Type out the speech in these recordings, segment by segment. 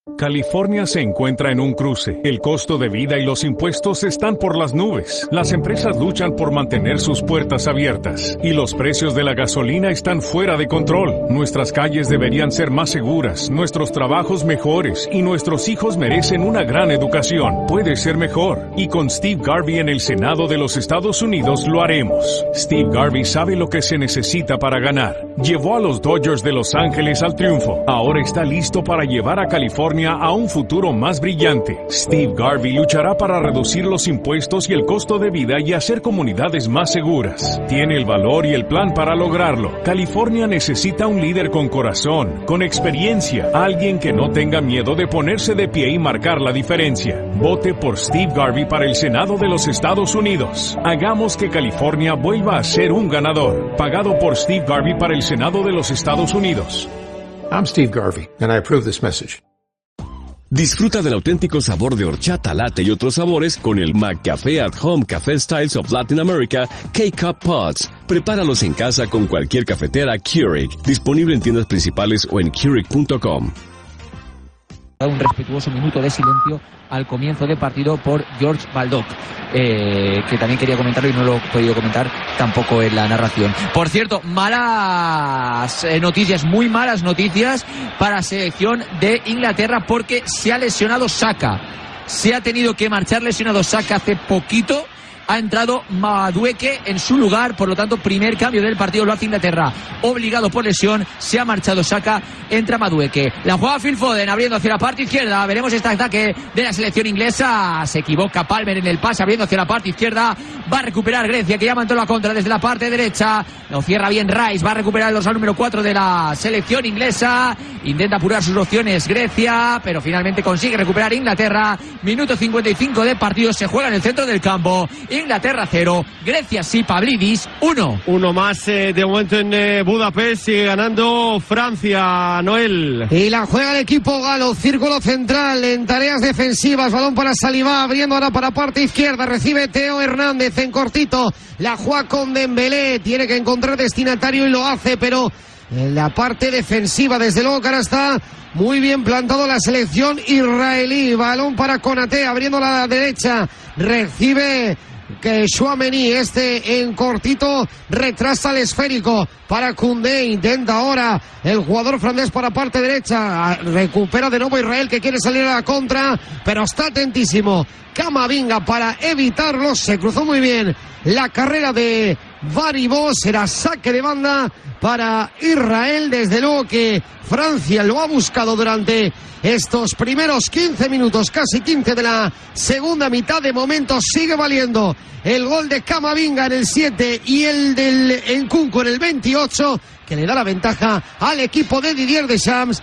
California se encuentra en un cruce. El costo de vida y los impuestos están por las nubes. Las empresas luchan por mantener sus puertas abiertas. Y los precios de la gasolina están fuera de control. Nuestras calles deberían ser más seguras, nuestros trabajos mejores y nuestros hijos merecen una gran educación. Puede ser mejor. Y con Steve Garvey en el Senado de los Estados Unidos lo haremos. Steve Garvey sabe lo que se necesita para ganar. Llevó a los Dodgers de Los Ángeles al triunfo. Ahora está listo para llevar a California a un futuro más brillante. Steve Garvey luchará para reducir los impuestos y el costo de vida y hacer comunidades más seguras. Tiene el valor y el plan para lograrlo. California necesita un líder con corazón, con experiencia, alguien que no tenga miedo de ponerse de pie y marcar la diferencia. Vote por Steve Garvey para el Senado de los Estados Unidos. Hagamos que California vuelva a ser un ganador. Pagado por Steve Garvey para el Senado de los Estados Unidos. I'm Steve Garvey, and I approve this message. Disfruta del auténtico sabor de horchata, latte y otros sabores con el McCafé at Home Café Styles of Latin America K-Cup Pods. Prepáralos en casa con cualquier cafetera Keurig. Disponible en tiendas principales o en Keurig.com. Un respetuoso minuto de silencio al comienzo del partido por George Baldock, que también quería comentarlo y no lo he podido comentar tampoco en la narración. Por cierto, malas noticias, muy malas noticias para la selección de Inglaterra, porque se ha lesionado Saka. Se ha tenido que marchar lesionado Saka hace poquito. Ha entrado Madueke en su lugar, por lo tanto, primer cambio del partido lo hace Inglaterra. Obligado por lesión, se ha marchado Saka, entra Madueke. La juega Phil Foden, abriendo hacia la parte izquierda. Veremos este ataque de la selección inglesa. Se equivoca Palmer en el pase, abriendo hacia la parte izquierda. Va a recuperar Grecia, que ya mandó la contra desde la parte derecha. Lo cierra bien Rice, va a recuperar el dorsal número 4 de la selección inglesa. Intenta apurar sus opciones Grecia, pero finalmente consigue recuperar Inglaterra. Minuto 55 de partido, se juega en el centro del campo. Inglaterra 0, Grecia sí, Pavlidis 1. Uno más de momento en Budapest, sigue ganando Francia, Noel. Y la juega el equipo galo, círculo central en tareas defensivas, balón para Saliba, abriendo ahora para parte izquierda, recibe Teo Hernández en cortito, la juega con Dembélé, tiene que encontrar destinatario y lo hace, pero en la parte defensiva, desde luego que ahora está muy bien plantado la selección israelí. Balón para Konaté, abriendo la derecha, recibe que Tchouaméni, en cortito, retrasa el esférico para Koundé, intenta ahora el jugador francés para parte derecha, recupera de nuevo Israel, que quiere salir a la contra, pero está atentísimo Camavinga para evitarlo, se cruzó muy bien la carrera de Baribó, será saque de banda para Israel. Desde luego que Francia lo ha buscado durante estos primeros 15 minutos, casi 15 de la segunda mitad. De momento sigue valiendo el gol de Camavinga en el 7 y el del Nkunku en el 28, que le da la ventaja al equipo de Didier Deschamps.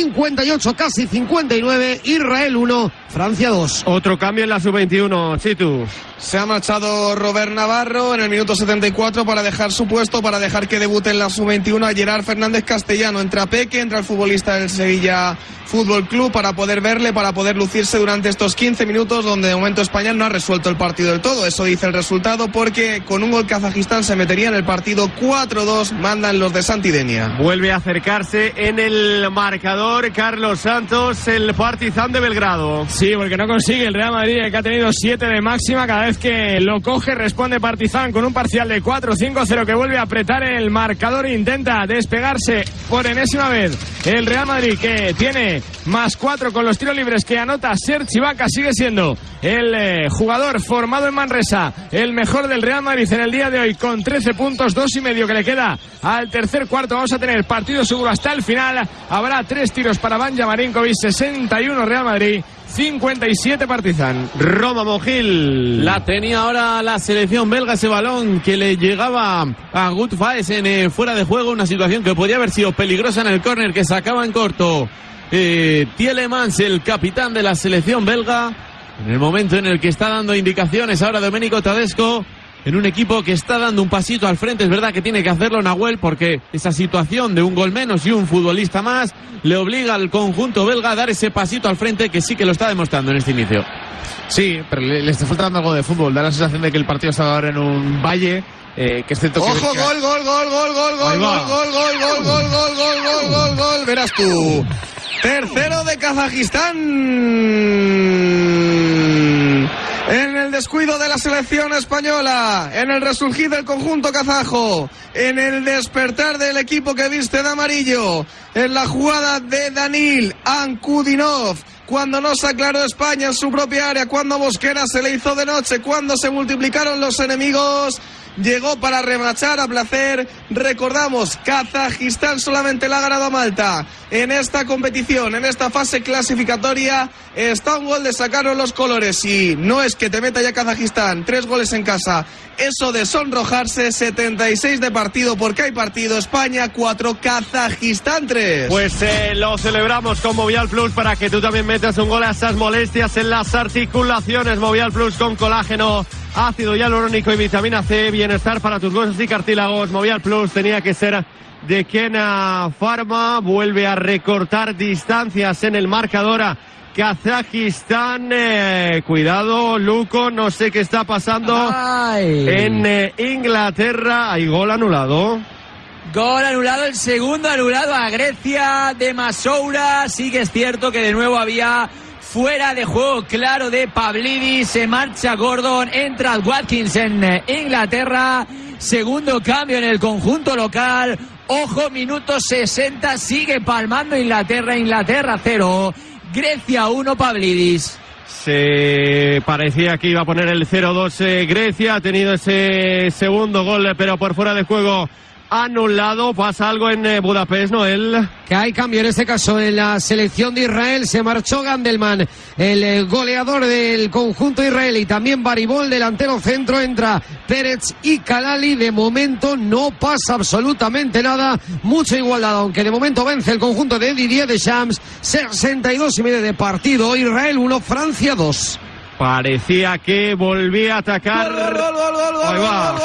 58, casi 59, Israel 1, Francia 2. Otro cambio en la sub-21, Chitu. Se ha marchado Robert Navarro en el minuto 74 para dejar su puesto, para dejar que debute en la sub-21 a Gerard Fernández Castellano. Entra Peque, entra el futbolista del Sevilla Fútbol Club para poder verle, para poder lucirse durante estos 15 minutos donde de momento España no ha resuelto el partido del todo. Eso dice el resultado, porque con un gol Kazajistán se metería en el partido 4-2, mandan los de Santidenia. Vuelve a acercarse en el marcador Carlos Santos, el Partizan de Belgrado. Sí, porque no consigue el Real Madrid, que ha tenido 7 de máxima. Cada vez que lo coge responde Partizan con un parcial de 4-5-0, que vuelve a apretar el marcador. Intenta despegarse por enésima vez el Real Madrid, que tiene +4 con los tiros libres que anota Serge Ibaka. Sigue siendo el jugador formado en Manresa el mejor del Real Madrid en el día de hoy, con 13 puntos, 2,5 que le queda al tercer cuarto. Vamos a tener partido seguro hasta el final. Habrá 3 tiros para Vanja Marinkovic, 61 Real Madrid, 57 Partizan. Roma Mogil. La tenía ahora la selección belga, ese balón que le llegaba a Wout Faes en fuera de juego, una situación que podría haber sido peligrosa en el córner que sacaba en corto Tielemans, el capitán de la selección belga, en el momento en el que está dando indicaciones ahora Domenico Tedesco, en un equipo que está dando un pasito al frente. Es verdad que tiene que hacerlo Nahuel, porque esa situación de un gol menos y un futbolista más le obliga al conjunto belga a dar ese pasito al frente, que sí que lo está demostrando en este inicio. Sí, pero le está faltando algo de fútbol. Da la sensación de que el partido está ahora en un valle. Que es cierto que... ¡Ojo! ¡Gol! Verás tú. Tercero de Kazajistán. En el descuido de la selección española, en el resurgir del conjunto kazajo, en el despertar del equipo que viste de amarillo, en la jugada de Danil Ankudinov, cuando no se aclaró España en su propia área, cuando Mosquera se le hizo de noche, cuando se multiplicaron los enemigos, llegó para remachar a placer. Recordamos, Kazajistán solamente le ha ganado a Malta en esta competición, en esta fase clasificatoria. Está un gol de sacaron los colores y no es que te meta ya Kazajistán 3 goles en casa, eso de sonrojarse. 76 de partido porque hay partido. España 4, Kazajistán 3. Pues lo celebramos con Movial Plus para que tú también metas un gol a esas molestias en las articulaciones. Movial Plus con colágeno, ácido hialurónico y vitamina C, bienestar para tus huesos y cartílagos. Movial Plus tenía que ser de Kena Pharma. Vuelve a recortar distancias en el marcador Kazajistán. Cuidado, Luco, no sé qué está pasando. En Inglaterra. Hay gol anulado. Gol anulado, el segundo anulado a Grecia de Masoura. Sí que es cierto que de nuevo había fuera de juego claro de Pavlidis. Se marcha Gordon, entra Watkins en Inglaterra. Segundo cambio en el conjunto local. Ojo, minuto 60, sigue palmando Inglaterra 0, Grecia 1, Pavlidis. Se parecía que iba a poner el 0-2 Grecia, ha tenido ese segundo gol, pero por fuera de juego anulado. Pasa algo en Budapest, Noel. Que hay cambio en este caso en la selección de Israel. Se marchó Gandelman, el goleador del conjunto israelí. También Baribol, delantero centro. Entra Pérez y Kalali. De momento no pasa absolutamente nada. Mucha igualdad, aunque de momento vence el conjunto de Didier Deschamps. 62,5 de partido. Israel 1, Francia 2. Parecía que volvía a atacar. Ahí va.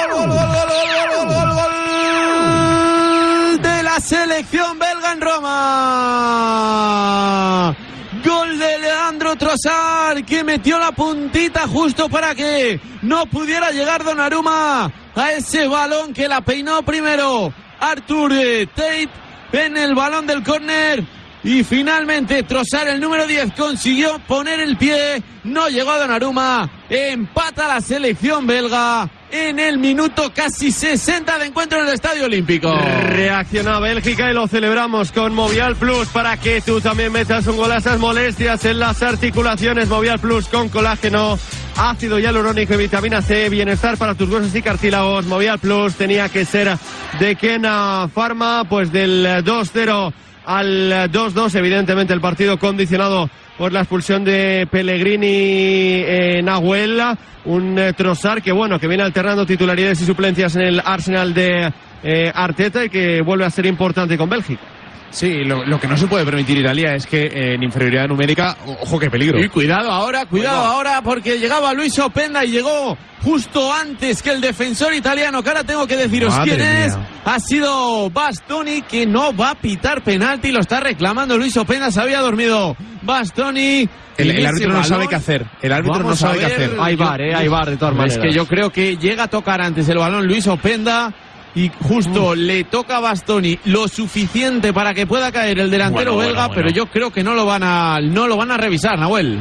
De la selección belga en Roma. Gol de Leandro Trossard, que metió la puntita justo para que no pudiera llegar Donnarumma a ese balón, que la peinó primero Arthur Tate en el balón del córner. Y finalmente Trossard, el número 10, consiguió poner el pie. No llegó a Donnarumma. Empata la selección belga en el minuto casi 60 de encuentro en el Estadio Olímpico. Reacciona Bélgica y lo celebramos con Movial Plus para que tú también metas un gol a esas molestias en las articulaciones. Movial Plus con colágeno, ácido hialurónico y vitamina C, bienestar para tus huesos y cartílagos. Movial Plus tenía que ser de Kena Pharma, pues del 2-0 al 2-2, evidentemente el partido condicionado por la expulsión de Pellegrini Nahuel. Un Trossard que bueno, que viene alternando titularidades y suplencias en el Arsenal de Arteta y que vuelve a ser importante con Bélgica. Sí, lo que no se puede permitir Italia es que en inferioridad numérica, ojo, qué peligro. Y cuidado ahora, porque llegaba Luis Openda y llegó justo antes que el defensor italiano, que ahora tengo que deciros quién es. Ha sido Bastoni, que no va a pitar penalti, lo está reclamando Luis Openda. Se había dormido Bastoni. El árbitro no sabe qué hacer. El árbitro no sabe qué hacer. Hay VAR de todas maneras. Es que yo creo que llega a tocar antes el balón Luis Openda y justo le toca a Bastoni lo suficiente para que pueda caer el delantero belga, pero yo creo que no lo van a revisar, Nahuel.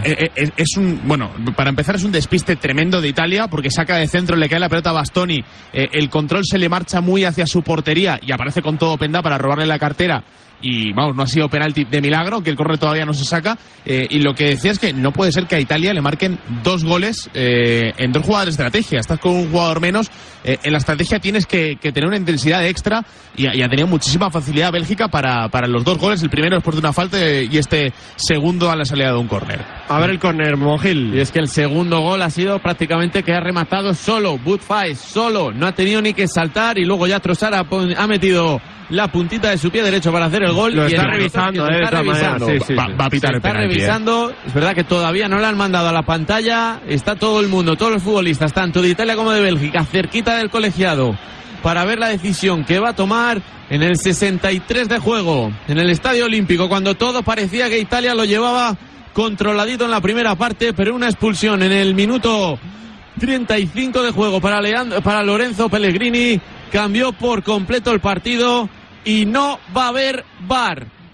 Para empezar es un despiste tremendo de Italia, porque saca de centro, le cae la pelota a Bastoni, el control se le marcha muy hacia su portería y aparece con todo Openda para robarle la cartera. Y vamos, no ha sido penalti de milagro, que el córner todavía no se saca. Y lo que decía es que no puede ser que a Italia le marquen 2 goles en 2 jugadas de estrategia. Estás con un jugador menos. En la estrategia tienes que tener una intensidad extra, y ha tenido muchísima facilidad Bélgica para los 2 goles. El primero después de una falta y este segundo a la salida de un córner. A ver el córner, Monjil. Y es que el segundo gol ha sido prácticamente que ha rematado solo, Budfais solo, no ha tenido ni que saltar, y luego ya Trossard ha metido la puntita de su pie derecho para hacer el gol. Lo está revisando, Va a pitar el penalti. Está revisando. Es verdad que todavía no le han mandado a la pantalla. Está todo el mundo, todos los futbolistas, tanto de Italia como de Bélgica, cerquita del colegiado, para ver la decisión que va a tomar en el 63 de juego en el Estadio Olímpico, cuando todo parecía que Italia lo llevaba controladito en la primera parte, pero una expulsión en el minuto 35 de juego para Lorenzo Pellegrini cambió por completo el partido, y no va a haber VAR.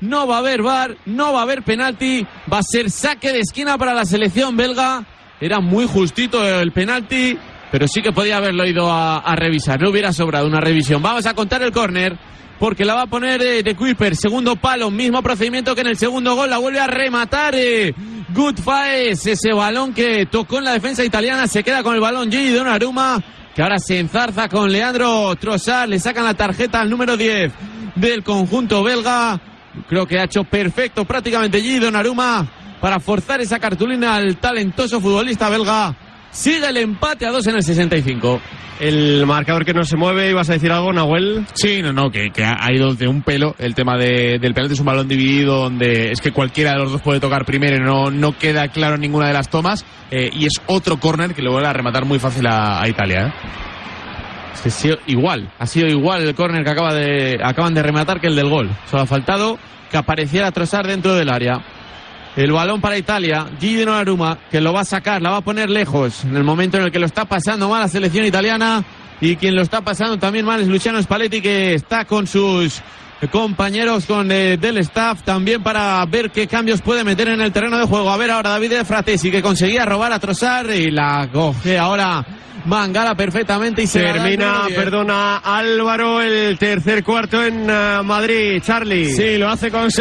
no va a haber VAR, no va a haber penalti, va a ser saque de esquina para la selección belga. Era muy justito el penalti, pero sí que podía haberlo ido a revisar, no hubiera sobrado una revisión. Vamos a contar el córner, porque la va a poner de Kuiper, segundo palo, mismo procedimiento que en el segundo gol, la vuelve a rematar Wout Faes, ese balón que tocó en la defensa italiana, se queda con el balón Gigi Donnarumma, que ahora se enzarza con Leandro Trossard, le sacan la tarjeta al número 10 del conjunto belga. Creo que ha hecho perfecto prácticamente Gigi Donnarumma para forzar esa cartulina al talentoso futbolista belga. Sigue el empate a 2 en el 65. El marcador que no se mueve, ¿ibas a decir algo, Nahuel? Sí, que ha ido de un pelo. El tema del penalti es un balón dividido donde es que cualquiera de los dos puede tocar primero y no queda claro en ninguna de las tomas. Y es otro córner que le vuelve a rematar muy fácil a Italia. Es que ha sido igual el córner que acaban de rematar que el del gol. Solo ha faltado que apareciera Trossard dentro del área. El balón para Italia, Gigi Donnarumma, que lo va a sacar, la va a poner lejos, en el momento en el que lo está pasando mal la selección italiana, y quien lo está pasando también mal es Luciano Spalletti, que está con sus compañeros del staff también para ver qué cambios puede meter en el terreno de juego. A ver ahora Davide Fratesi, que conseguía robar a Trossard y la coge ahora Mangala perfectamente y se termina, perdona Álvaro, el tercer cuarto en Madrid. Charlie. Sí, lo hace con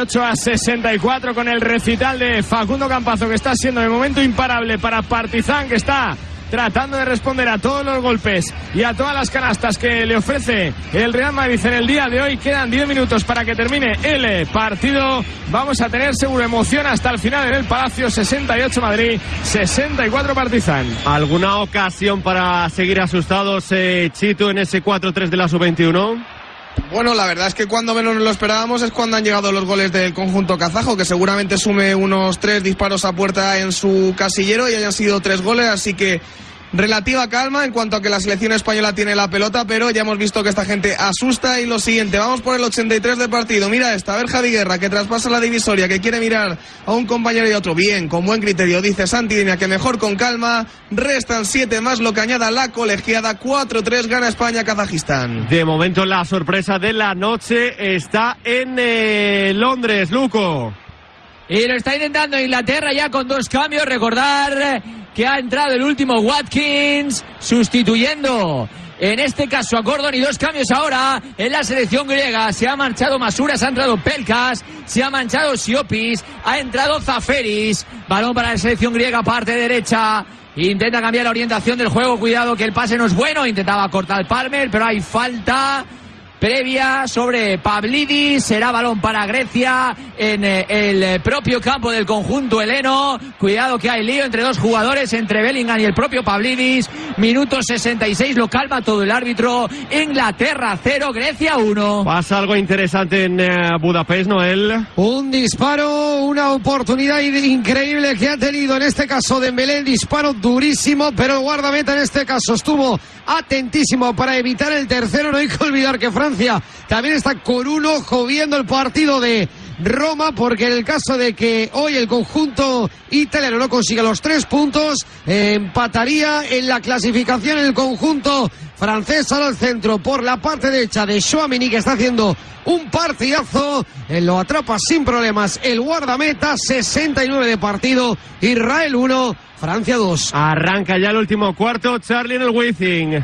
68-64 con el recital de Facundo Campazo, que está siendo de momento imparable para Partizan, que está tratando de responder a todos los golpes y a todas las canastas que le ofrece el Real Madrid en el día de hoy. Quedan 10 minutos para que termine el partido. Vamos a tener seguro emoción hasta el final en el Palacio. 68 Madrid, 64 Partizan. ¿Alguna ocasión para seguir asustados, Chito, en ese 4-3 de la sub-21? Bueno, la verdad es que cuando menos lo esperábamos es cuando han llegado los goles del conjunto kazajo, que seguramente sume unos 3 disparos a puerta en su casillero y hayan sido 3 goles, así que relativa calma en cuanto a que la selección española tiene la pelota, pero ya hemos visto que esta gente asusta. Y lo siguiente, vamos por el 83 de partido. Mira esta, a ver Javi Guerra, que traspasa la divisoria, que quiere mirar a un compañero y a otro. Bien, con buen criterio, dice Santi Denia, que mejor con calma. Restan 7 más lo que añada la colegiada. 4-3 gana España Kazajistán. De momento la sorpresa de la noche está en Londres, Luco. Y lo está intentando Inglaterra ya con 2 cambios. Recordar que ha entrado el último Watkins sustituyendo en este caso a Gordon, y 2 cambios ahora en la selección griega. Se ha marchado Masuras, ha entrado Pelkas, se ha manchado Siopis, ha entrado Zaferis. Balón para la selección griega, parte derecha. Intenta cambiar la orientación del juego. Cuidado que el pase no es bueno. Intentaba cortar Palmer, pero hay falta previa sobre Pavlidis. Será balón para Grecia en el propio campo del conjunto heleno. Cuidado que hay lío entre 2 jugadores, entre Bellingham y el propio Pavlidis. Minuto 66, lo calma todo el árbitro. Inglaterra 0, Grecia 1. Pasa algo interesante en Budapest, Noel. Un disparo, una oportunidad increíble que ha tenido en este caso Dembélé. Disparo durísimo, pero el guardameta en este caso estuvo atentísimo para evitar el tercero. No hay que olvidar que Francia también está con un ojo viendo el partido de Roma, porque en el caso de que hoy el conjunto italiano no consiga los 3 puntos, empataría en la clasificación el conjunto francés. Ahora al centro por la parte derecha de Tchouaméni, que está haciendo un partidazo. Lo atrapa sin problemas el guardameta. 69 de partido, Israel 1, Francia 2. Arranca ya el último cuarto. Charlie en el Wizzing.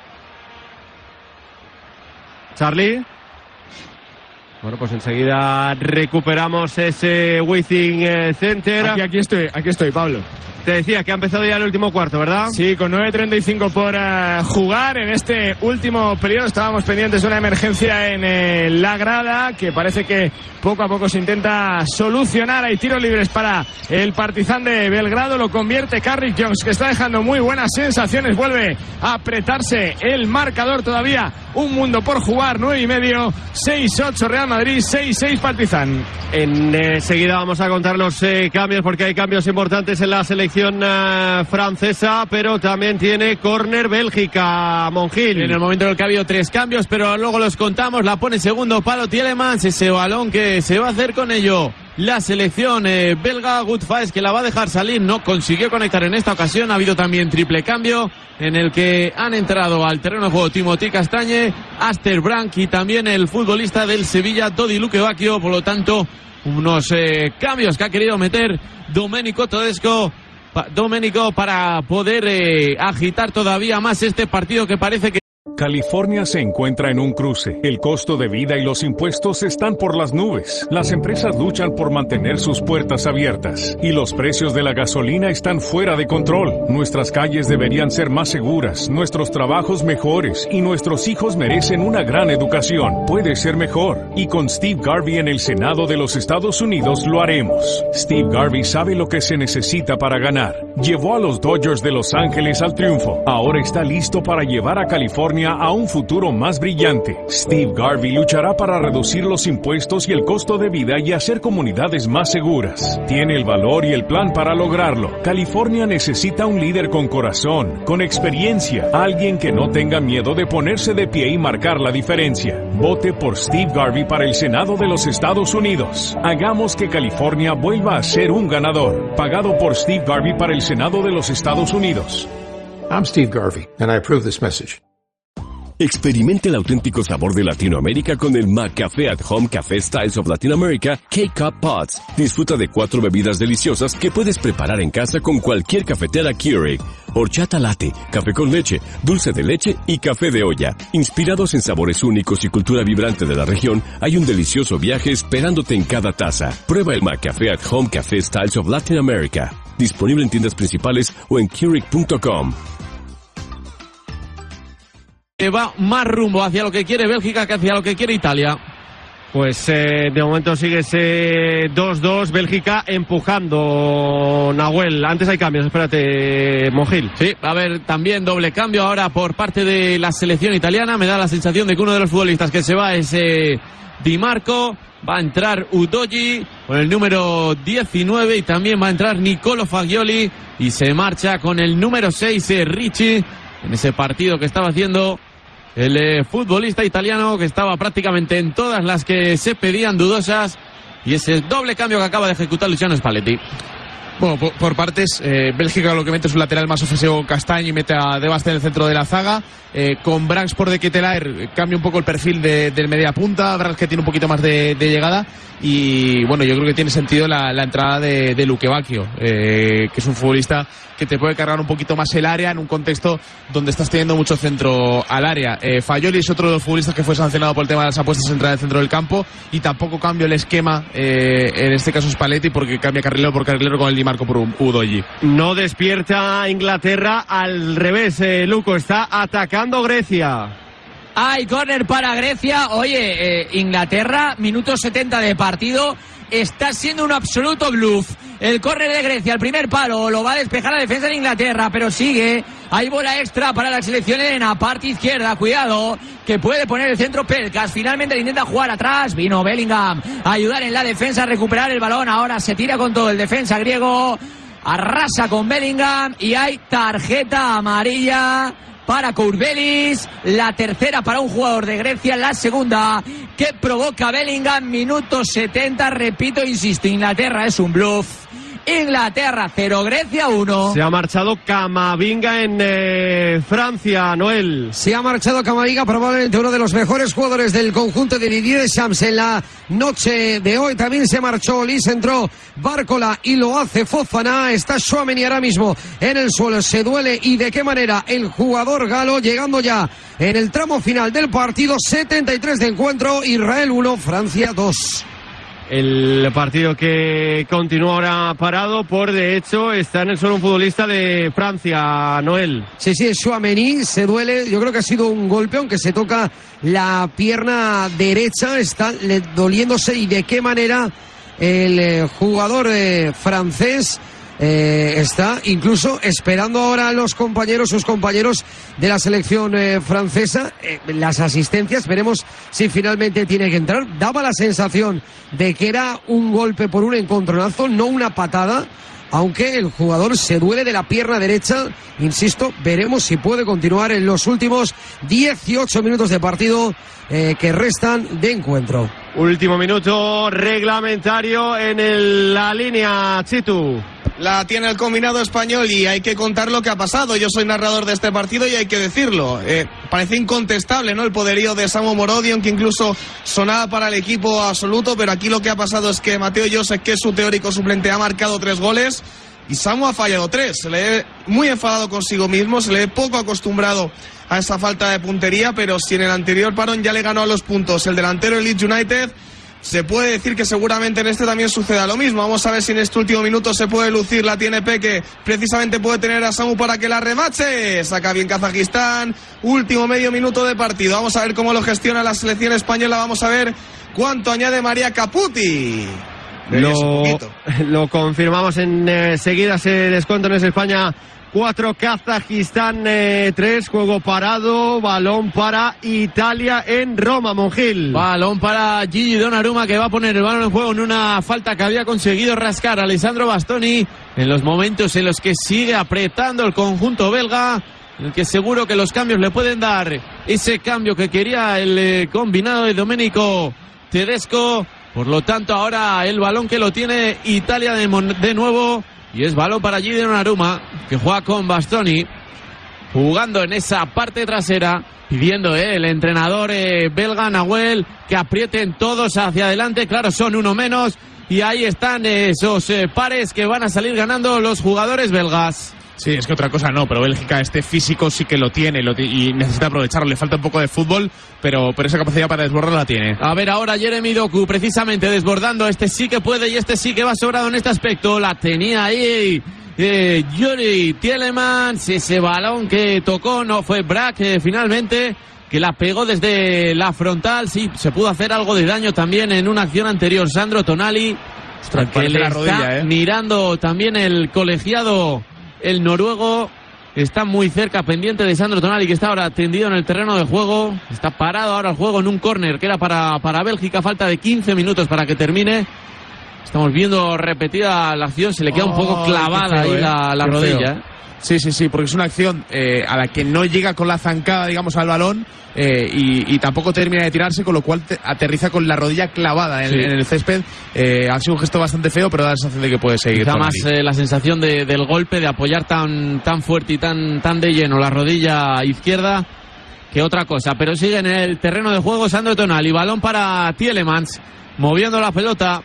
Charlie. Bueno, pues enseguida recuperamos ese Wizzing Center. Aquí estoy, Pablo. Te decía que ha empezado ya el último cuarto, ¿verdad? Sí, con 9:35 por jugar. En este último periodo estábamos pendientes de una emergencia en la grada, que parece que poco a poco se intenta solucionar. Hay tiros libres para el Partizan de Belgrado. Lo convierte Carrick Jones, que está dejando muy buenas sensaciones. Vuelve a apretarse el marcador todavía. Un mundo por jugar, 9:30. 6-8 Real Madrid, 6-6 Partizan. Enseguida vamos a contar los cambios, porque hay cambios importantes en la selección francesa, pero también tiene córner Bélgica, Monjil. En el momento en el que ha habido 3 cambios, pero luego los contamos. La pone segundo palo Tielemans, ese balón que se va a hacer con ello la selección belga. Wout Faes, que la va a dejar salir, no consiguió conectar en esta ocasión. Ha habido también triple cambio en el que han entrado al terreno de juego Timothy Castagne, Aster Brank y también el futbolista del Sevilla, Dodi Lukebakio. Por lo tanto, unos cambios que ha querido meter Domenico Tedesco para poder agitar todavía más este partido que parece que... California se encuentra en un cruce. El costo de vida y los impuestos están por las nubes. Las empresas luchan por mantener sus puertas abiertas. Y los precios de la gasolina están fuera de control. Nuestras calles deberían ser más seguras, nuestros trabajos mejores y nuestros hijos merecen una gran educación. Puede ser mejor. Y con Steve Garvey en el Senado de los Estados Unidos lo haremos. Steve Garvey sabe lo que se necesita para ganar. Llevó a los Dodgers de Los Ángeles al triunfo. Ahora está listo para llevar a California a un futuro más brillante. Steve Garvey luchará para reducir los impuestos y el costo de vida y hacer comunidades más seguras. Tiene el valor y el plan para lograrlo. California necesita un líder con corazón, con experiencia, alguien que no tenga miedo de ponerse de pie y marcar la diferencia. Vote por Steve Garvey para el Senado de los Estados Unidos. Hagamos que California vuelva a ser un ganador. Pagado por Steve Garvey para el Senado de los Estados Unidos. I'm Steve Garvey, and I approve this message. Experimente el auténtico sabor de Latinoamérica con el McCafé at Home Café Styles of Latin America K-Cup Pods. Disfruta de 4 bebidas deliciosas que puedes preparar en casa con cualquier cafetera Keurig. Horchata latte, café con leche, dulce de leche y café de olla. Inspirados en sabores únicos y cultura vibrante de la región, hay un delicioso viaje esperándote en cada taza. Prueba el McCafé at Home Café Styles of Latin America. Disponible en tiendas principales o en Keurig.com. Va más rumbo hacia lo que quiere Bélgica que hacia lo que quiere Italia. Pues de momento sigue ese 2-2, Bélgica empujando, Nahuel. Antes hay cambios, espérate, Mojil. Sí, va a haber también doble cambio ahora por parte de la selección italiana. Me da la sensación de que uno de los futbolistas que se va es Di Marco. Va a entrar Udogie con el número 19 y también va a entrar Nicolo Fagioli. Y se marcha con el número 6, Ricci, en ese partido que estaba haciendo el futbolista italiano, que estaba prácticamente en todas las que se pedían dudosas. Y ese doble cambio que acaba de ejecutar Luciano Spalletti. Bueno, por partes, Bélgica lo que mete es un lateral más ofensivo, Castagne, y mete a De Basten en el centro de la zaga. Con Branks por De Ketelaere cambia un poco el perfil del media punta. Branks, que tiene un poquito más de llegada. Y bueno, yo creo que tiene sentido la entrada de Lukebakio, que es un futbolista que te puede cargar un poquito más el área en un contexto donde estás teniendo mucho centro al área. Fagioli es otro de los futbolistas que fue sancionado por el tema de las apuestas en entrada del centro del campo, y tampoco cambio el esquema, en este caso Spalletti, porque cambia carrilero por carrilero con el Di Marco por Udogie. No despierta Inglaterra, al revés, Luco, está atacando Grecia. Hay córner para Grecia. Oye, Inglaterra, minuto 70 de partido, está siendo un absoluto bluff. El córner de Grecia, el primer palo, lo va a despejar la defensa de Inglaterra, pero sigue. Hay bola extra para la selección helena, parte izquierda, cuidado, que puede poner el centro Pelkas. Finalmente le intenta jugar atrás, vino Bellingham a ayudar en la defensa a recuperar el balón. Ahora se tira con todo el defensa griego, arrasa con Bellingham y hay tarjeta amarilla para Courbelis, la tercera para un jugador de Grecia, la segunda que provoca Bellingham, minuto 70, repito, insisto, Inglaterra es un bluff. Inglaterra 0, Grecia 1. Se ha marchado Camavinga en Francia, Noel. Se ha marchado Camavinga, probablemente uno de los mejores jugadores del conjunto de Didier Deschamps en la noche de hoy. También se marchó Lis, entró Bárcola y lo hace Fofana. Está Tchouaméni ahora mismo en el suelo. Se duele, y de qué manera, el jugador galo, llegando ya en el tramo final del partido. 73 de encuentro, Israel 1, Francia 2. El partido que continúa ahora parado, por de hecho está en el suelo un futbolista de Francia, Noel. Sí, es Tchouaméni, se duele, yo creo que ha sido un golpe, aunque se toca la pierna derecha, está doliéndose, y de qué manera el jugador francés está incluso esperando ahora a sus compañeros de la selección francesa, las asistencias. Veremos si finalmente tiene que entrar. Daba la sensación de que era un golpe por un encontronazo, no una patada, aunque el jugador se duele de la pierna derecha. Insisto, veremos si puede continuar en los últimos 18 minutos de partido que restan de encuentro. Último minuto reglamentario en la línea, Chitu. La tiene el combinado español y hay que contar lo que ha pasado. Yo soy narrador de este partido y hay que decirlo. Parece incontestable, ¿no?, el poderío de Samu Morodion, que incluso sonaba para el equipo absoluto, pero aquí lo que ha pasado es que Mateo Joseph, que es su teórico suplente, ha marcado 3 goles y Samu ha fallado 3. Se le ve muy enfadado consigo mismo, se le ve poco acostumbrado a esa falta de puntería, pero si en el anterior parón ya le ganó a los puntos el delantero del Leeds United, se puede decir que seguramente en este también suceda lo mismo. Vamos a ver si en este último minuto se puede lucir. La tiene Peque, precisamente puede tener a Samu para que la remache. Saca bien Kazajistán. Último medio minuto de partido. Vamos a ver cómo lo gestiona la selección española. Vamos a ver cuánto añade María Caputi. Lo confirmamos enseguida. Se descuenta en España 4, Kazajistán 3, juego parado, balón para Italia en Roma, Monjil. Balón para Gigi Donnarumma, que va a poner el balón en juego en una falta que había conseguido rascar a Alessandro Bastoni en los momentos en los que sigue apretando el conjunto belga, en el que seguro que los cambios le pueden dar ese cambio que quería el combinado de Domenico Tedesco. Por lo tanto, ahora el balón que lo tiene Italia de nuevo. Y es balón para Gigi Donnarumma, que juega con Bastoni, jugando en esa parte trasera, pidiendo el entrenador belga, Nahuel, que aprieten todos hacia adelante. Claro, son uno menos, y ahí están esos pares que van a salir ganando los jugadores belgas. Sí, es que otra cosa no, pero Bélgica este físico sí que lo tiene y necesita aprovecharlo. Le falta un poco de fútbol, pero esa capacidad para desbordar la tiene. A ver ahora Jeremy Doku, precisamente desbordando. Este sí que puede y este sí que va sobrado en este aspecto. La tenía ahí Yuri Tielemans. Ese balón que tocó no fue Brack finalmente, que la pegó desde la frontal. Sí, se pudo hacer algo de daño también en una acción anterior. Sandro Tonali, que le está rodilla, mirando también el colegiado. El noruego está muy cerca, pendiente de Sandro Tonali, que está ahora tendido en el terreno de juego. Está parado ahora el juego en un córner que era para Bélgica. Falta de 15 minutos para que termine. Estamos viendo repetida la acción. Se le queda un poco clavada ahí la rodilla. Sí, porque es una acción a la que no llega con la zancada, digamos, al balón y tampoco termina de tirarse, con lo cual aterriza con la rodilla clavada en el césped. Ha sido un gesto bastante feo, pero da la sensación de que puede seguir. Quizá más la sensación del golpe, de apoyar tan fuerte y tan de lleno la rodilla izquierda que otra cosa. Pero sigue en el terreno de juego Sandro Tonali. Balón para Tielemans, moviendo la pelota.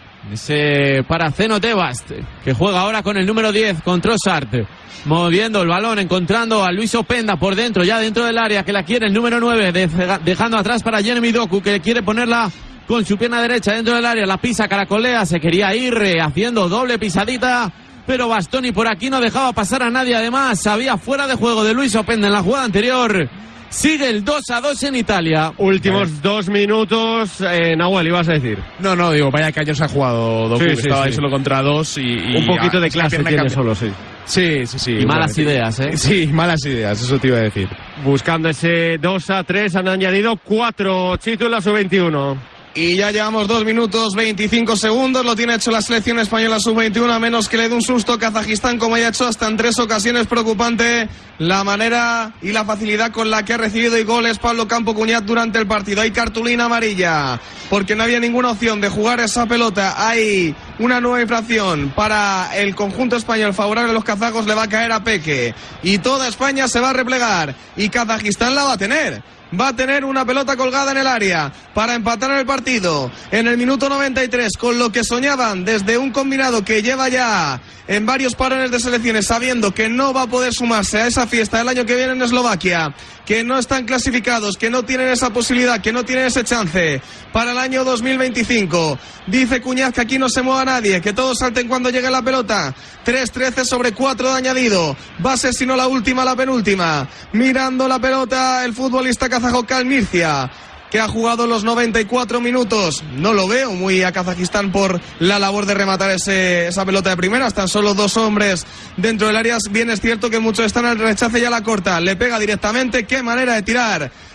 Ese para Zeno Tebast, que juega ahora con el número 10, con Trossard, moviendo el balón, encontrando a Luis Openda por dentro, ya dentro del área, que la quiere el número 9, dejando atrás para Jeremy Doku, que quiere ponerla con su pierna derecha dentro del área, la pisa, caracolea, se quería ir haciendo doble pisadita, pero Bastoni por aquí no dejaba pasar a nadie. Además había fuera de juego de Luis Openda en la jugada anterior. Sigue el 2-2 en Italia. Últimos 2 minutos. Nahuel, ibas a decir. No, digo, vaya que años ha jugado Doku, estaba ahí solo contra 2 y un poquito de clase tiene solo, sí. Sí. Y malas ideas, Sí, malas ideas, eso te iba a decir. Buscando ese 2-3, han añadido 4 Chito en la sub-21. Y ya llevamos 2 minutos 25 segundos. Lo tiene hecho la selección española sub-21, a menos que le dé un susto Kazajistán, como ya ha hecho hasta en 3 ocasiones. Preocupante la manera y la facilidad con la que ha recibido y goles Pablo Campo Cuñat durante el partido. Hay cartulina amarilla porque no había ninguna opción de jugar esa pelota. Hay una nueva infracción para el conjunto español favorable a los kazajos. Le va a caer a Peque y toda España se va a replegar y Kazajistán la va a tener. Va a tener una pelota colgada en el área para empatar el partido en el minuto 93, con lo que soñaban desde un combinado que lleva ya en varios parones de selecciones, sabiendo que no va a poder sumarse a esa fiesta el año que viene en Eslovaquia, que no están clasificados, que no tienen esa posibilidad, que no tienen ese chance para el año 2025. Dice Cuñaz que aquí no se mueva nadie, que todos salten cuando llegue la pelota. 3-13 sobre 4 de añadido. Va a ser, si no la última, la penúltima. Mirando la pelota el futbolista kazajo Kalmircia, que ha jugado los 94 minutos. No lo veo muy a Kazajistán por la labor de rematar esa pelota de primera. Están solo 2 hombres dentro del área. Bien es cierto que muchos están al rechace y a la corta. Le pega directamente. Qué manera de tirar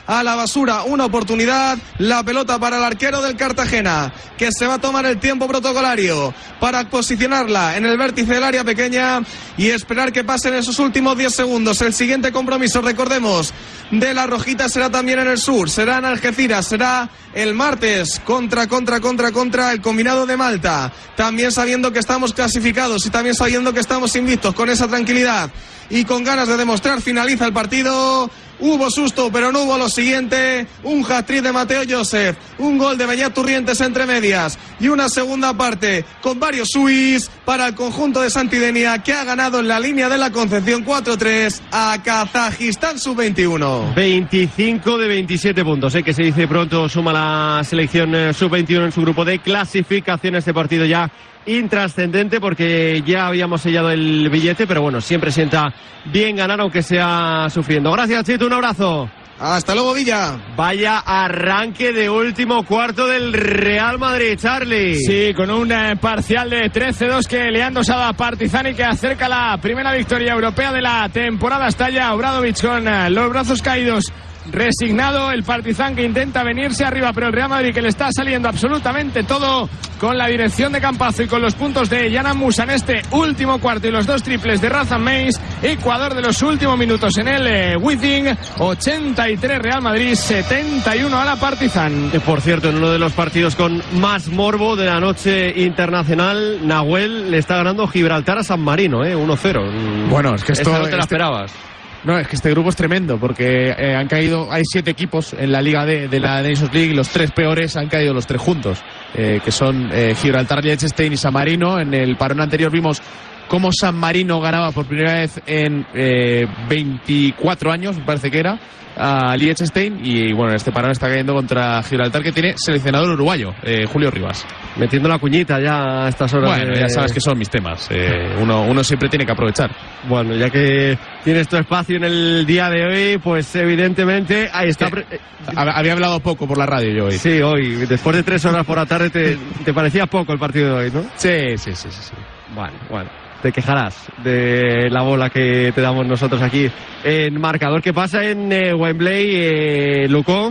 a la basura una oportunidad. La pelota para el arquero del Cartagena, que se va a tomar el tiempo protocolario para posicionarla en el vértice del área pequeña y esperar que pasen esos últimos 10 segundos. El siguiente compromiso, recordemos, de la Rojita será también en el sur, será en Algeciras, será el martes contra el combinado de Malta, también sabiendo que estamos clasificados y también sabiendo que estamos invictos. Con esa tranquilidad y con ganas de demostrar, finaliza el partido. Hubo susto, pero no hubo lo siguiente. Un hat-trick de Mateo Joseph, un gol de Beñat Turrientes entre medias y una segunda parte con varios suís para el conjunto de Santidenia, que ha ganado en la línea de la Concepción 4-3 a Kazajistán sub-21. 25 de 27 puntos, que se dice pronto, suma la selección sub-21 en su grupo de clasificación. Este partido ya intrascendente porque ya habíamos sellado el billete, pero bueno, siempre sienta bien ganar aunque sea sufriendo. Gracias, Chito, un abrazo. Hasta luego, Villa. Vaya arranque de último cuarto del Real Madrid, Charlie. Sí, con un parcial de 13-2 que le han dosado a Partizan y que acerca la primera victoria europea de la temporada. Está ya Obradovic con los brazos caídos, resignado. El Partizan que intenta venirse arriba, pero el Real Madrid que le está saliendo absolutamente todo con la dirección de Campazo y con los puntos de Yana Musa en este último cuarto y los 2 triples de Razan Meis. Ecuador de los últimos minutos en el Wizzing. 83 Real Madrid, 71 a la Partizan. Por cierto, en uno de los partidos con más morbo de la noche internacional, Nahuel le está ganando Gibraltar a San Marino, 1-0. Bueno, es que esto no te lo esperabas. No, es que este grupo es tremendo porque han caído, hay 7 equipos en la liga de la Nations League y los 3 peores han caído los 3 juntos, que son Gibraltar, Liechtenstein y San Marino. En el parón anterior vimos cómo San Marino ganaba por primera vez en 24 años, me parece que era, a Liechtenstein, y bueno, este parón está cayendo contra Gibraltar, que tiene seleccionador uruguayo, Julio Rivas. Metiendo la cuñita ya a estas horas. Bueno, ya sabes que son mis temas, uno siempre tiene que aprovechar. Bueno, ya que tienes tu espacio en el día de hoy, pues evidentemente ahí está. Había hablado poco por la radio yo hoy. Sí, hoy, después de 3 horas por la tarde, te parecía poco el partido de hoy, ¿no? Sí. Bueno. Te quejarás de la bola que te damos nosotros aquí en marcador. ¿Qué pasa en Wembley, Luco?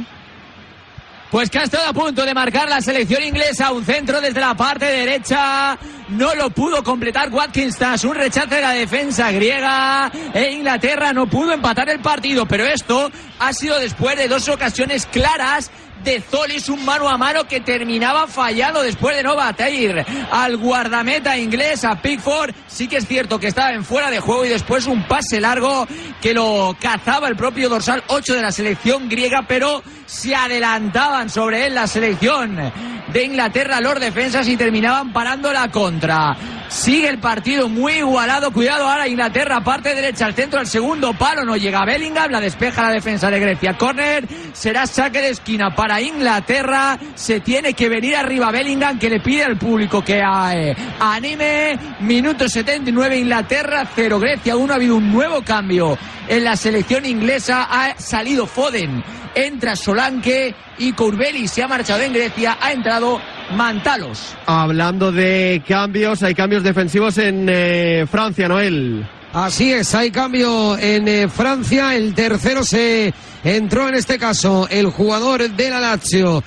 Pues que ha estado a punto de marcar la selección inglesa. Un centro desde la parte derecha. No lo pudo completar Watkins tras un rechace de la defensa griega. E Inglaterra no pudo empatar el partido. Pero esto ha sido después de 2 ocasiones claras de Zolis, un mano a mano que terminaba fallando después de no batir al guardameta inglés, a Pickford. Sí que es cierto que estaba en fuera de juego y después un pase largo que lo cazaba el propio dorsal 8 de la selección griega, pero se adelantaban sobre él la selección de Inglaterra, los defensas, y terminaban parando la contra. Sigue el partido muy igualado. Cuidado ahora Inglaterra, parte derecha, al centro, al segundo palo, no llega Bellingham, la despeja la defensa de Grecia. Córner, será saque de esquina para Inglaterra. Se tiene que venir arriba Bellingham, que le pide al público que anime. Minuto 79, Inglaterra 0, Grecia 1. Ha habido un nuevo cambio en la selección inglesa. Ha salido Foden, entra Solanke y Courbeli se ha marchado en Grecia. Ha entrado Mantalos. Hablando de cambios, hay cambios defensivos en Francia, Noel. Así es, hay cambio en Francia. El tercero se entró en este caso el jugador de la Lazio,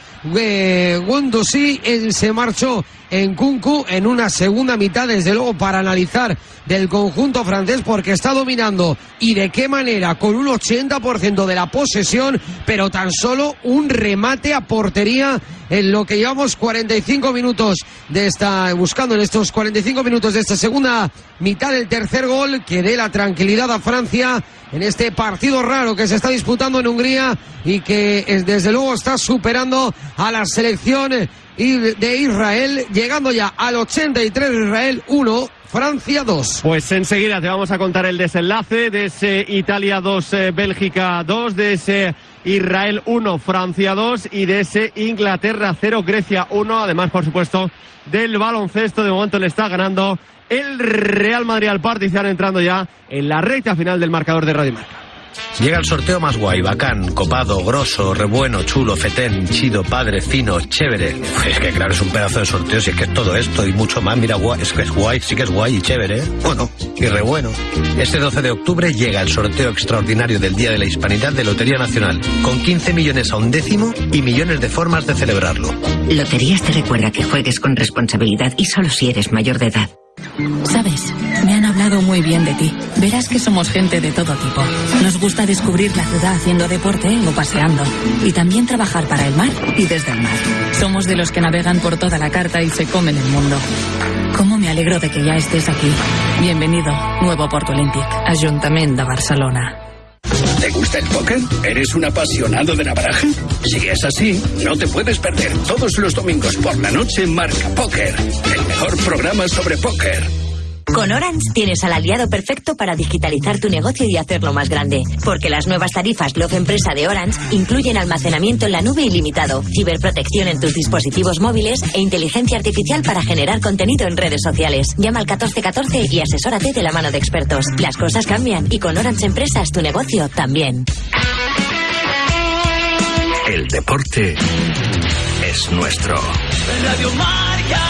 Guendouzi. Él se marchó en Nkunku en una segunda mitad, desde luego, para analizar del conjunto francés, porque está dominando y de qué manera, con un 80% de la posesión, pero tan solo un remate a portería en lo que llevamos 45 minutos de buscando en estos 45 minutos de esta segunda mitad, el tercer gol que dé la tranquilidad a Francia en este partido raro que se está disputando en Hungría y que desde luego está superando a la selección de Israel, llegando ya al 83, Israel 1, Francia 2. Pues enseguida te vamos a contar el desenlace de ese Italia 2, Bélgica 2, de ese Israel 1, Francia 2 y de ese Inglaterra 0, Grecia 1. Además, por supuesto, del baloncesto. De momento le está ganando el Real Madrid al Partizan, entrando ya en la recta final del marcador de Radio Marca. Llega el sorteo más guay, bacán, copado, grosso, rebueno, chulo, fetén, chido, padre, fino, chévere. Es que claro, es un pedazo de sorteo, si es que es todo esto y mucho más. Mira, guay, es que es guay, sí que es guay y chévere, ¿eh? Bueno, y rebueno. Este 12 de octubre llega el sorteo extraordinario del Día de la Hispanidad de Lotería Nacional, con 15 millones a un décimo y millones de formas de celebrarlo. Loterías te recuerda que juegues con responsabilidad y solo si eres mayor de edad. Sabes, me han hablado muy bien de ti. Verás que somos gente de todo tipo. Nos gusta descubrir la ciudad haciendo deporte o paseando. Y también trabajar para el mar y desde el mar. Somos de los que navegan por toda la carta y se comen el mundo. ¿Cómo me alegro de que ya estés aquí? Bienvenido, nuevo Port Olímpic, Ayuntamiento de Barcelona. ¿Te gusta el póker? ¿Eres un apasionado de la baraja? Si es así, no te puedes perder todos los domingos por la noche Marca Póker, el mejor programa sobre póker. Con Orange tienes al aliado perfecto para digitalizar tu negocio y hacerlo más grande. Porque las nuevas tarifas Love Empresa de Orange incluyen almacenamiento en la nube ilimitado, ciberprotección en tus dispositivos móviles e inteligencia artificial para generar contenido en redes sociales. Llama al 1414 y asesórate de la mano de expertos. Las cosas cambian y con Orange Empresas tu negocio también. El deporte es nuestro. Radio Marca.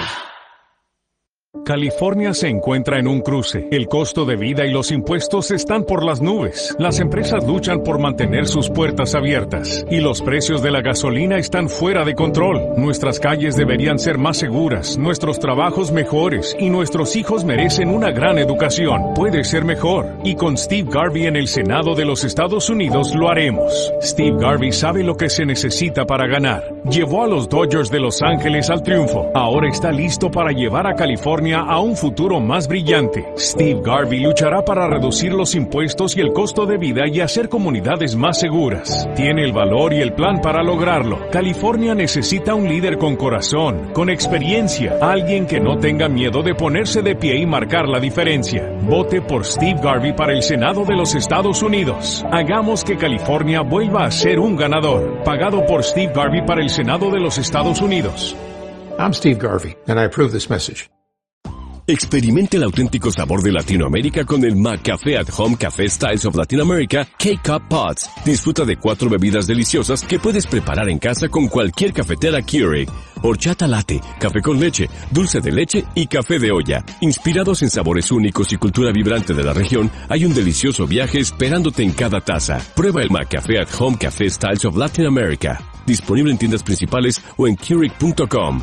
California se encuentra en un cruce. El costo de vida y los impuestos están por las nubes. Las empresas luchan por mantener sus puertas abiertas. Y los precios de la gasolina están fuera de control. Nuestras calles deberían ser más seguras, nuestros trabajos mejores y nuestros hijos merecen una gran educación. Puede ser mejor. Y con Steve Garvey en el Senado de los Estados Unidos lo haremos. Steve Garvey sabe lo que se necesita para ganar. Llevó a los Dodgers de Los Ángeles al triunfo. Ahora está listo para llevar a California a un futuro más brillante. Steve Garvey luchará para reducir los impuestos y el costo de vida y hacer comunidades más seguras. Tiene el valor y el plan para lograrlo. California necesita un líder con corazón, con experiencia, alguien que no tenga miedo de ponerse de pie y marcar la diferencia. Vote por Steve Garvey para el Senado de los Estados Unidos. Hagamos que California vuelva a ser un ganador. Pagado por Steve Garvey para el Senado de los Estados Unidos. I'm Steve Garvey, and I approve this message. Experimente el auténtico sabor de Latinoamérica con el McCafé at Home Café Styles of Latin America K-Cup Pods. Disfruta de 4 bebidas deliciosas que puedes preparar en casa con cualquier cafetera Keurig. Horchata latte, café con leche, dulce de leche y café de olla. Inspirados en sabores únicos y cultura vibrante de la región, hay un delicioso viaje esperándote en cada taza. Prueba el McCafé at Home Café Styles of Latin America. Disponible en tiendas principales o en Keurig.com.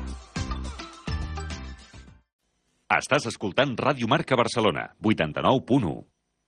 Estàs escoltant Ràdio Marca Barcelona, 89.1.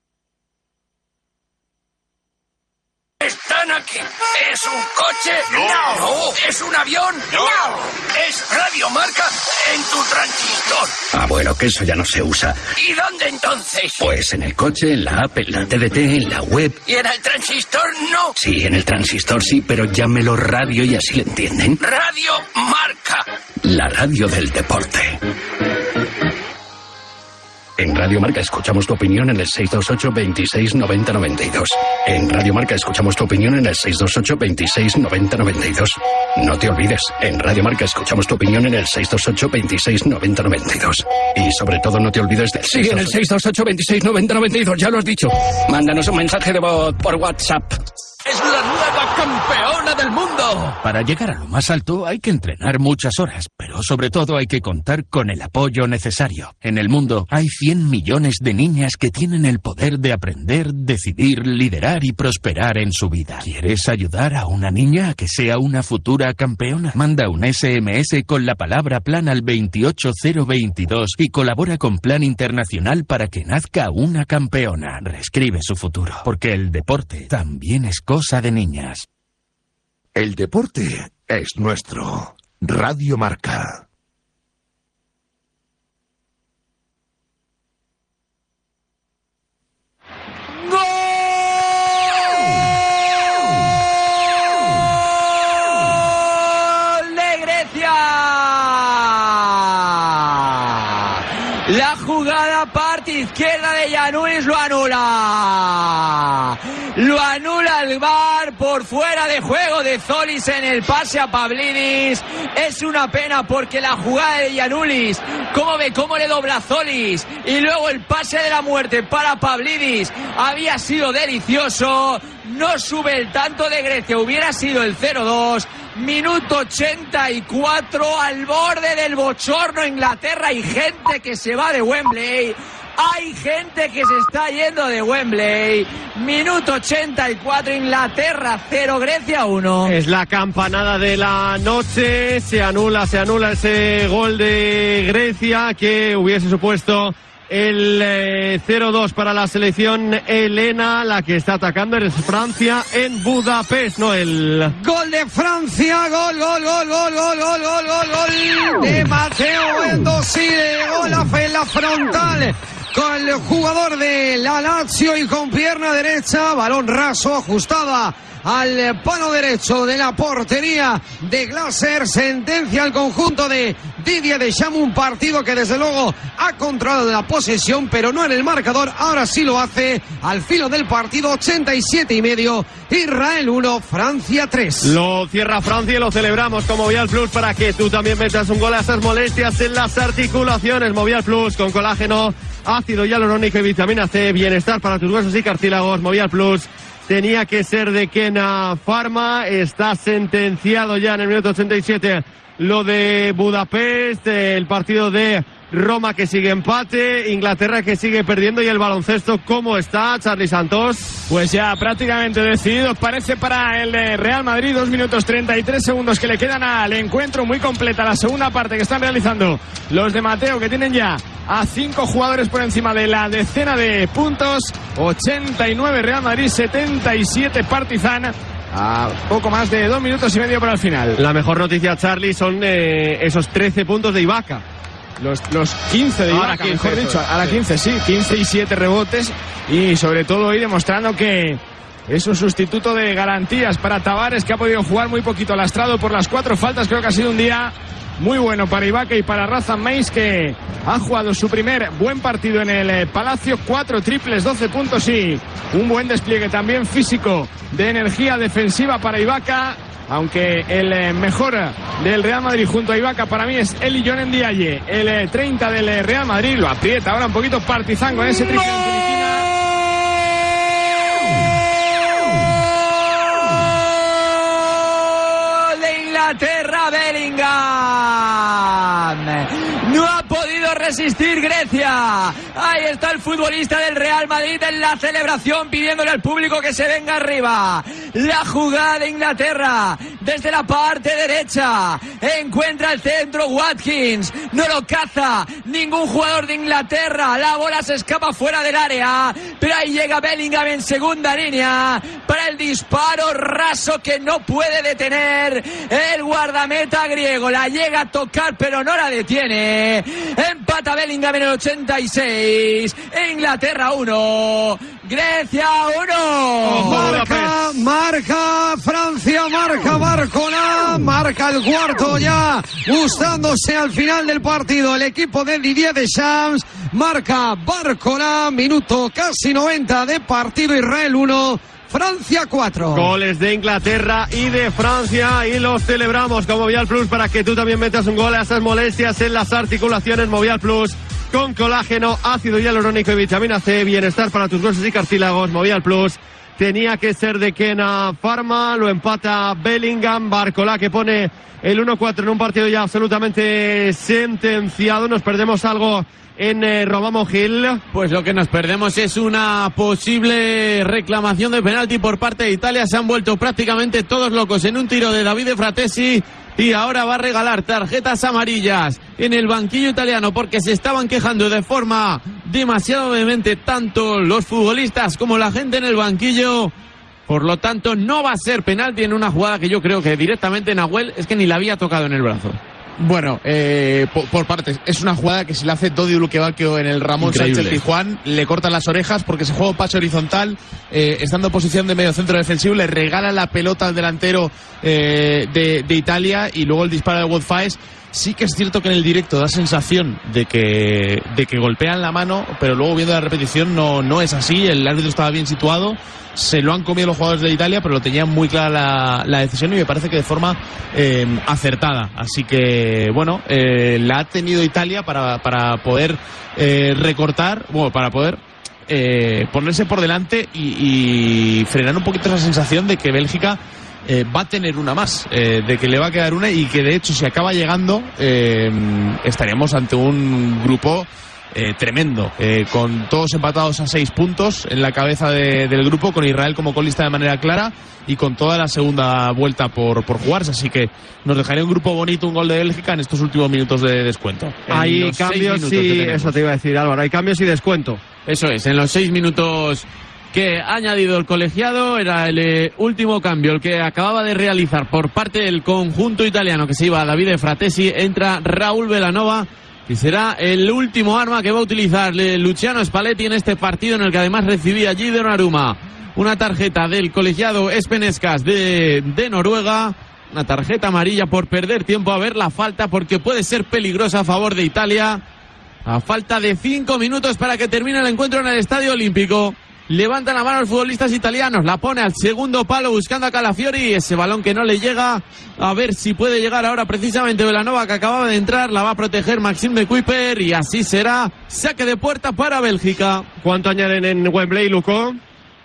¿Están aquí? ¿Es un coche? No. ¿Es un avión? No. ¿Es Radio Marca en tu transistor? Ah, bueno, que eso ya no se usa. ¿Y dónde entonces? Pues en el coche, en la app, en la TDT, en la web. ¿Y en el transistor no? Sí, en el transistor sí, pero llámelo radio y así lo entienden. Radio Marca. La radio del deporte. En Radio Marca escuchamos tu opinión en el 628 26 90 92. En Radio Marca escuchamos tu opinión en el 628 26 90 92. No te olvides, en Radio Marca escuchamos tu opinión en el 628 26 90 92. Y sobre todo no te olvides del... Sí, en el 628 26 90 92, ya lo has dicho. Mándanos un mensaje de voz por WhatsApp. ¡Es la nueva campeona del mundo! Para llegar a lo más alto hay que entrenar muchas horas, pero sobre todo hay que contar con el apoyo necesario. En el mundo hay 100 millones de niñas que tienen el poder de aprender, decidir, liderar y prosperar en su vida. ¿Quieres ayudar a una niña a que sea una futura campeona? Manda un SMS con la palabra plan al 28022 y colabora con Plan Internacional para que nazca una campeona. Reescribe su futuro, porque el deporte también es cosa de niñas. El deporte es nuestro. Radio Marca. ¡Gol de Grecia! La La jugada parte izquierda de Giannoulis lo anula. Lo anula el VAR por fuera de juego de Zolis en el pase a Pavlidis. Es una pena porque la jugada de Giannoulis, cómo le dobla Zolis y luego el pase de la muerte para Pavlidis había sido delicioso. No sube el tanto de Grecia, hubiera sido el 0-2. Minuto 84, al borde del bochorno Inglaterra. Hay gente que se va de Wembley. Hay gente que se está yendo de Wembley. Minuto 84, Inglaterra 0, Grecia 1. Es la campanada de la noche. Se anula ese gol de Grecia que hubiese supuesto el 0-2 para la selección helena. La que está atacando es Francia en Budapest, no el... Gol de Francia, gol de Matteo Endosile, gol en la frontal con el jugador de la Lazio y con pierna derecha, balón raso, ajustada al palo derecho de la portería de Glaser. Sentencia al conjunto de Didier Deschamps, un partido que desde luego ha controlado la posesión, pero no en el marcador. Ahora sí lo hace al filo del partido. 87,5, Israel 1, Francia 3. Lo cierra Francia y lo celebramos con Movial Plus para que tú también metas un gol a esas molestias en las articulaciones. Movial Plus con colágeno, ácido hialurónico y vitamina C, bienestar para tus huesos y cartílagos. Movial Plus tenía que ser de Kena Pharma. Está sentenciado ya en el minuto 87 lo de Budapest, el partido de Roma que sigue empate, Inglaterra que sigue perdiendo. Y el baloncesto, ¿cómo está, Charly Santos? Pues ya prácticamente decidido parece para el Real Madrid. 2 minutos 33 segundos que le quedan al encuentro. Muy completa la segunda parte que están realizando los de Mateo, que tienen ya a 5 jugadores por encima de la decena de puntos. 89 Real Madrid, 77 Partizan. A poco más de 2 minutos y medio para el final. La mejor noticia, Charly, son esos 13 puntos de Ibaka. Los 15 de Ibaka, mejor dicho. Ahora 15, sí. 15 y 7 rebotes. Y sobre todo hoy demostrando que es un sustituto de garantías para Tavares, que ha podido jugar muy poquito lastrado por las 4 faltas. Creo que ha sido un día muy bueno para Ibaka y para Razan Meis, que ha jugado su primer buen partido en el Palacio. 4 triples, 12 puntos y un buen despliegue también físico de energía defensiva para Ibaka. Aunque el mejor del Real Madrid junto a Ibaka para mí es Eli Jonen Ndiaye, el 30 del Real Madrid. Lo aprieta ahora un poquito Partizan con ese triple en Filipinas. De Inglaterra, Bellingham. No ha podido resistir Grecia. Ahí está el futbolista del Real Madrid en la celebración, pidiéndole al público que se venga arriba. La jugada de Inglaterra desde la parte derecha. Encuentra el centro Watkins. No lo caza ningún jugador de Inglaterra. La bola se escapa fuera del área. Pero ahí llega Bellingham en segunda línea para el disparo raso que no puede detener el guardameta griego. La llega a tocar pero no la detiene. Empata Bellingham en el 86. Inglaterra 1, Grecia 1. Marca Francia, marca Barcola, marca el cuarto ya, gustándose al final del partido el equipo de Didier Deschamps. Marca Barcola, minuto casi 90 de partido. Israel 1, Francia 4. Goles de Inglaterra y de Francia y los celebramos con Movial Plus para que tú también metas un gol a esas molestias en las articulaciones. Movial Plus con colágeno, ácido hialurónico y vitamina C, bienestar para tus huesos y cartílagos. Movial Plus tenía que ser de Kena Pharma, lo empata Bellingham. Barcola que pone el 1-4 en un partido ya absolutamente sentenciado. Nos perdemos algo en Romamo Gil. Pues lo que nos perdemos es una posible reclamación de penalti por parte de Italia. Se han vuelto prácticamente todos locos en un tiro de Davide Fratesi y ahora va a regalar tarjetas amarillas en el banquillo italiano porque se estaban quejando de forma demasiado vehemente tanto los futbolistas como la gente en el banquillo. Por lo tanto no va a ser penalti en una jugada que yo creo que directamente Nahuel es que ni la había tocado en el brazo. Bueno, por partes. Es una jugada que se le hace Dodi Uluquevaquio en el Ramón Sánchez Pizjuán. Le cortan las orejas porque se juega un pase horizontal. Estando en posición de medio centro defensivo, le regala la pelota al delantero de Italia y luego el disparo de Wout Faes. Sí que es cierto que en el directo da sensación de que golpean la mano, pero luego viendo la repetición no es así. El árbitro estaba bien situado, se lo han comido los jugadores de Italia, pero lo tenían muy clara la decisión y me parece que de forma acertada. Así que bueno, la ha tenido Italia para poder recortar, bueno, para poder ponerse por delante y frenar un poquito esa sensación de que Bélgica va a tener una más, de que le va a quedar una, y que de hecho si acaba llegando estaríamos ante un grupo tremendo, con todos empatados a 6 puntos en la cabeza del grupo, con Israel como colista de manera clara y con toda la segunda vuelta por jugarse, así que nos dejaría un grupo bonito, un gol de Bélgica en estos últimos minutos de descuento. Hay cambios y eso te iba a decir, Álvaro, hay cambios y descuento. Eso es, en los 6 minutos que ha añadido el colegiado, era el último cambio, el que acababa de realizar por parte del conjunto italiano, que se iba a Davide Fratesi, entra Raúl Belanova, que será el último arma que va a utilizar Luciano Spalletti en este partido, en el que además recibía allí de Donnarumma una tarjeta del colegiado Espenescas de Noruega, una tarjeta amarilla por perder tiempo a ver la falta, porque puede ser peligrosa a favor de Italia, a falta de 5 minutos para que termine el encuentro en el Estadio Olímpico. Levantan la mano los futbolistas italianos, la pone al segundo palo buscando a Calafiori, ese balón que no le llega, a ver si puede llegar ahora precisamente Belanova, que acababa de entrar, la va a proteger Maxime de Kuiper y así será saque de puerta para Bélgica. ¿Cuánto añaden en Wembley, Luco?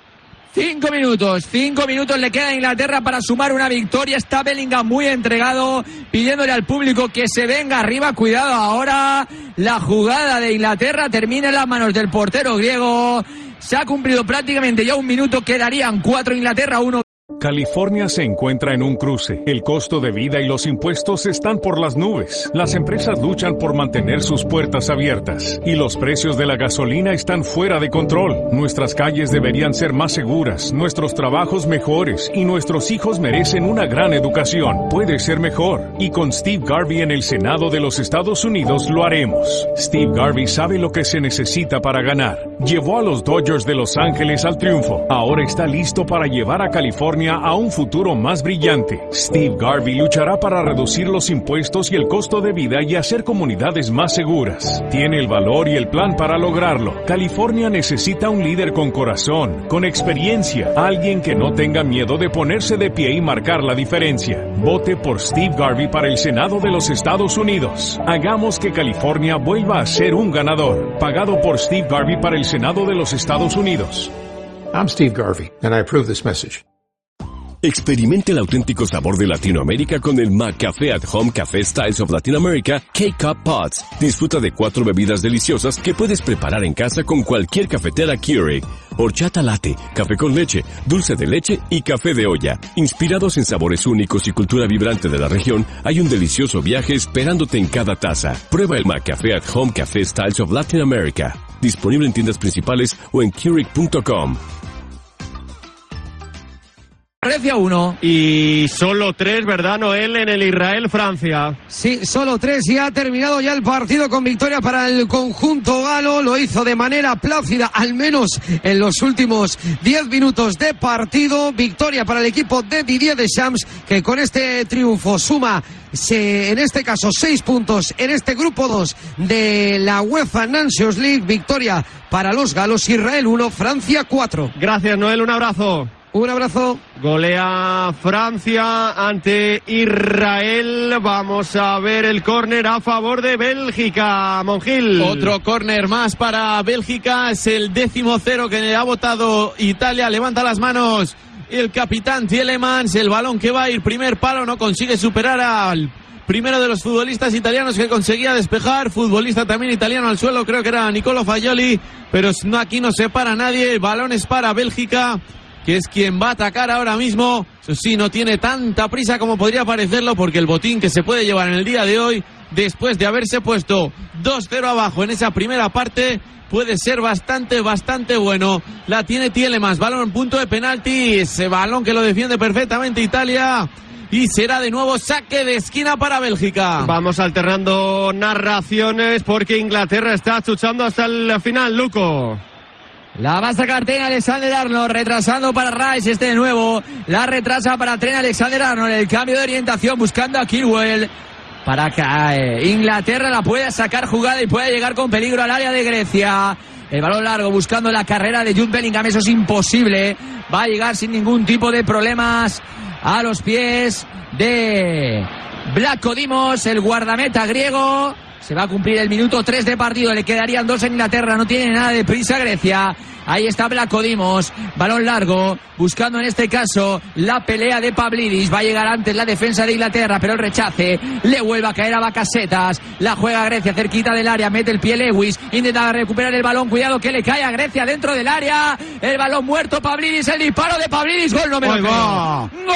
5 minutos le queda a Inglaterra para sumar una victoria. Está Bellingham muy entregado, pidiéndole al público que se venga arriba. Cuidado ahora, la jugada de Inglaterra termina en las manos del portero griego. Se ha cumplido prácticamente ya un minuto, quedarían 4, Inglaterra 1. California se encuentra en un cruce. El costo de vida y los impuestos están por las nubes. Las empresas luchan por mantener sus puertas abiertas. Y los precios de la gasolina están fuera de control. Nuestras calles deberían ser más seguras, nuestros trabajos mejores, y nuestros hijos merecen una gran educación. Puede ser mejor. Y con Steve Garvey en el Senado de los Estados Unidos lo haremos. Steve Garvey sabe lo que se necesita para ganar. Llevó a los Dodgers de Los Ángeles al triunfo. Ahora está listo para llevar a California a un futuro más brillante. Steve Garvey luchará para reducir los impuestos y el costo de vida y hacer comunidades más seguras. Tiene el valor y el plan para lograrlo. California necesita un líder con corazón, con experiencia, alguien que no tenga miedo de ponerse de pie y marcar la diferencia. Vote por Steve Garvey para el Senado de los Estados Unidos. Hagamos que California vuelva a ser un ganador. Pagado por Steve Garvey para el Senado de los Estados Unidos. I'm Steve Garvey, and I approve this message. Experimente el auténtico sabor de Latinoamérica con el McCafé at Home Café Styles of Latin America K-Cup Pods. Disfruta de 4 bebidas deliciosas que puedes preparar en casa con cualquier cafetera Keurig. Horchata latte, café con leche, dulce de leche y café de olla. Inspirados en sabores únicos y cultura vibrante de la región, hay un delicioso viaje esperándote en cada taza. Prueba el McCafé at Home Café Styles of Latin America. Disponible en tiendas principales o en Keurig.com. Grecia 1. Y solo 3, ¿verdad, Noel? En el Israel-Francia. Sí, solo 3 y ha terminado ya el partido con victoria para el conjunto galo. Lo hizo de manera plácida, al menos en los últimos 10 minutos de partido. Victoria para el equipo de Didier Deschamps, que con este triunfo suma, en este caso, 6 puntos en este grupo 2 de la UEFA Nations League. Victoria para los galos. Israel 1, Francia 4. Gracias, Noel. Un abrazo. Un abrazo. Golea Francia ante Israel. Vamos a ver el córner a favor de Bélgica. Monjil. Otro córner más para Bélgica. Es el 10º que ha votado Italia. Levanta las manos el capitán Tielemans. El balón que va a ir primer palo. No consigue superar al primero de los futbolistas italianos que conseguía despejar. Futbolista también italiano al suelo. Creo que era Nicolo Fagioli. Pero no, aquí no se para nadie. El balón es para Bélgica, que es quien va a atacar ahora mismo. Eso sí, no tiene tanta prisa como podría parecerlo, porque el botín que se puede llevar en el día de hoy, después de haberse puesto 2-0 abajo en esa primera parte, puede ser bastante bueno. La tiene Tielemans, balón en punto de penalti, ese balón que lo defiende perfectamente Italia, y será de nuevo saque de esquina para Bélgica. Vamos alternando narraciones porque Inglaterra está chuchando hasta el final, Luco. La va a sacar Trent Alexander-Arnold, retrasando para Rice, de nuevo. La retrasa para Trent Alexander-Arnold, el cambio de orientación, buscando a Chilwell. para que Inglaterra la pueda sacar jugada y pueda llegar con peligro al área de Grecia. El balón largo buscando la carrera de Jude Bellingham, eso es imposible. Va a llegar sin ningún tipo de problemas a los pies de Vlatko Dimos, el guardameta griego. Se va a cumplir el minuto 3 de partido, le quedarían 2 en Inglaterra, no tiene nada de prisa Grecia. Ahí está Vlatko Dimos, balón largo, buscando en este caso la pelea de Pavlidis. Va a llegar antes la defensa de Inglaterra, pero el rechace le vuelve a caer a Bakasetas. La juega Grecia cerquita del área, mete el pie Lewis, intenta recuperar el balón, cuidado que le cae a Grecia dentro del área. El balón muerto, Pavlidis, el disparo de Pavlidis, gol, no me lo creo. ¡Gol!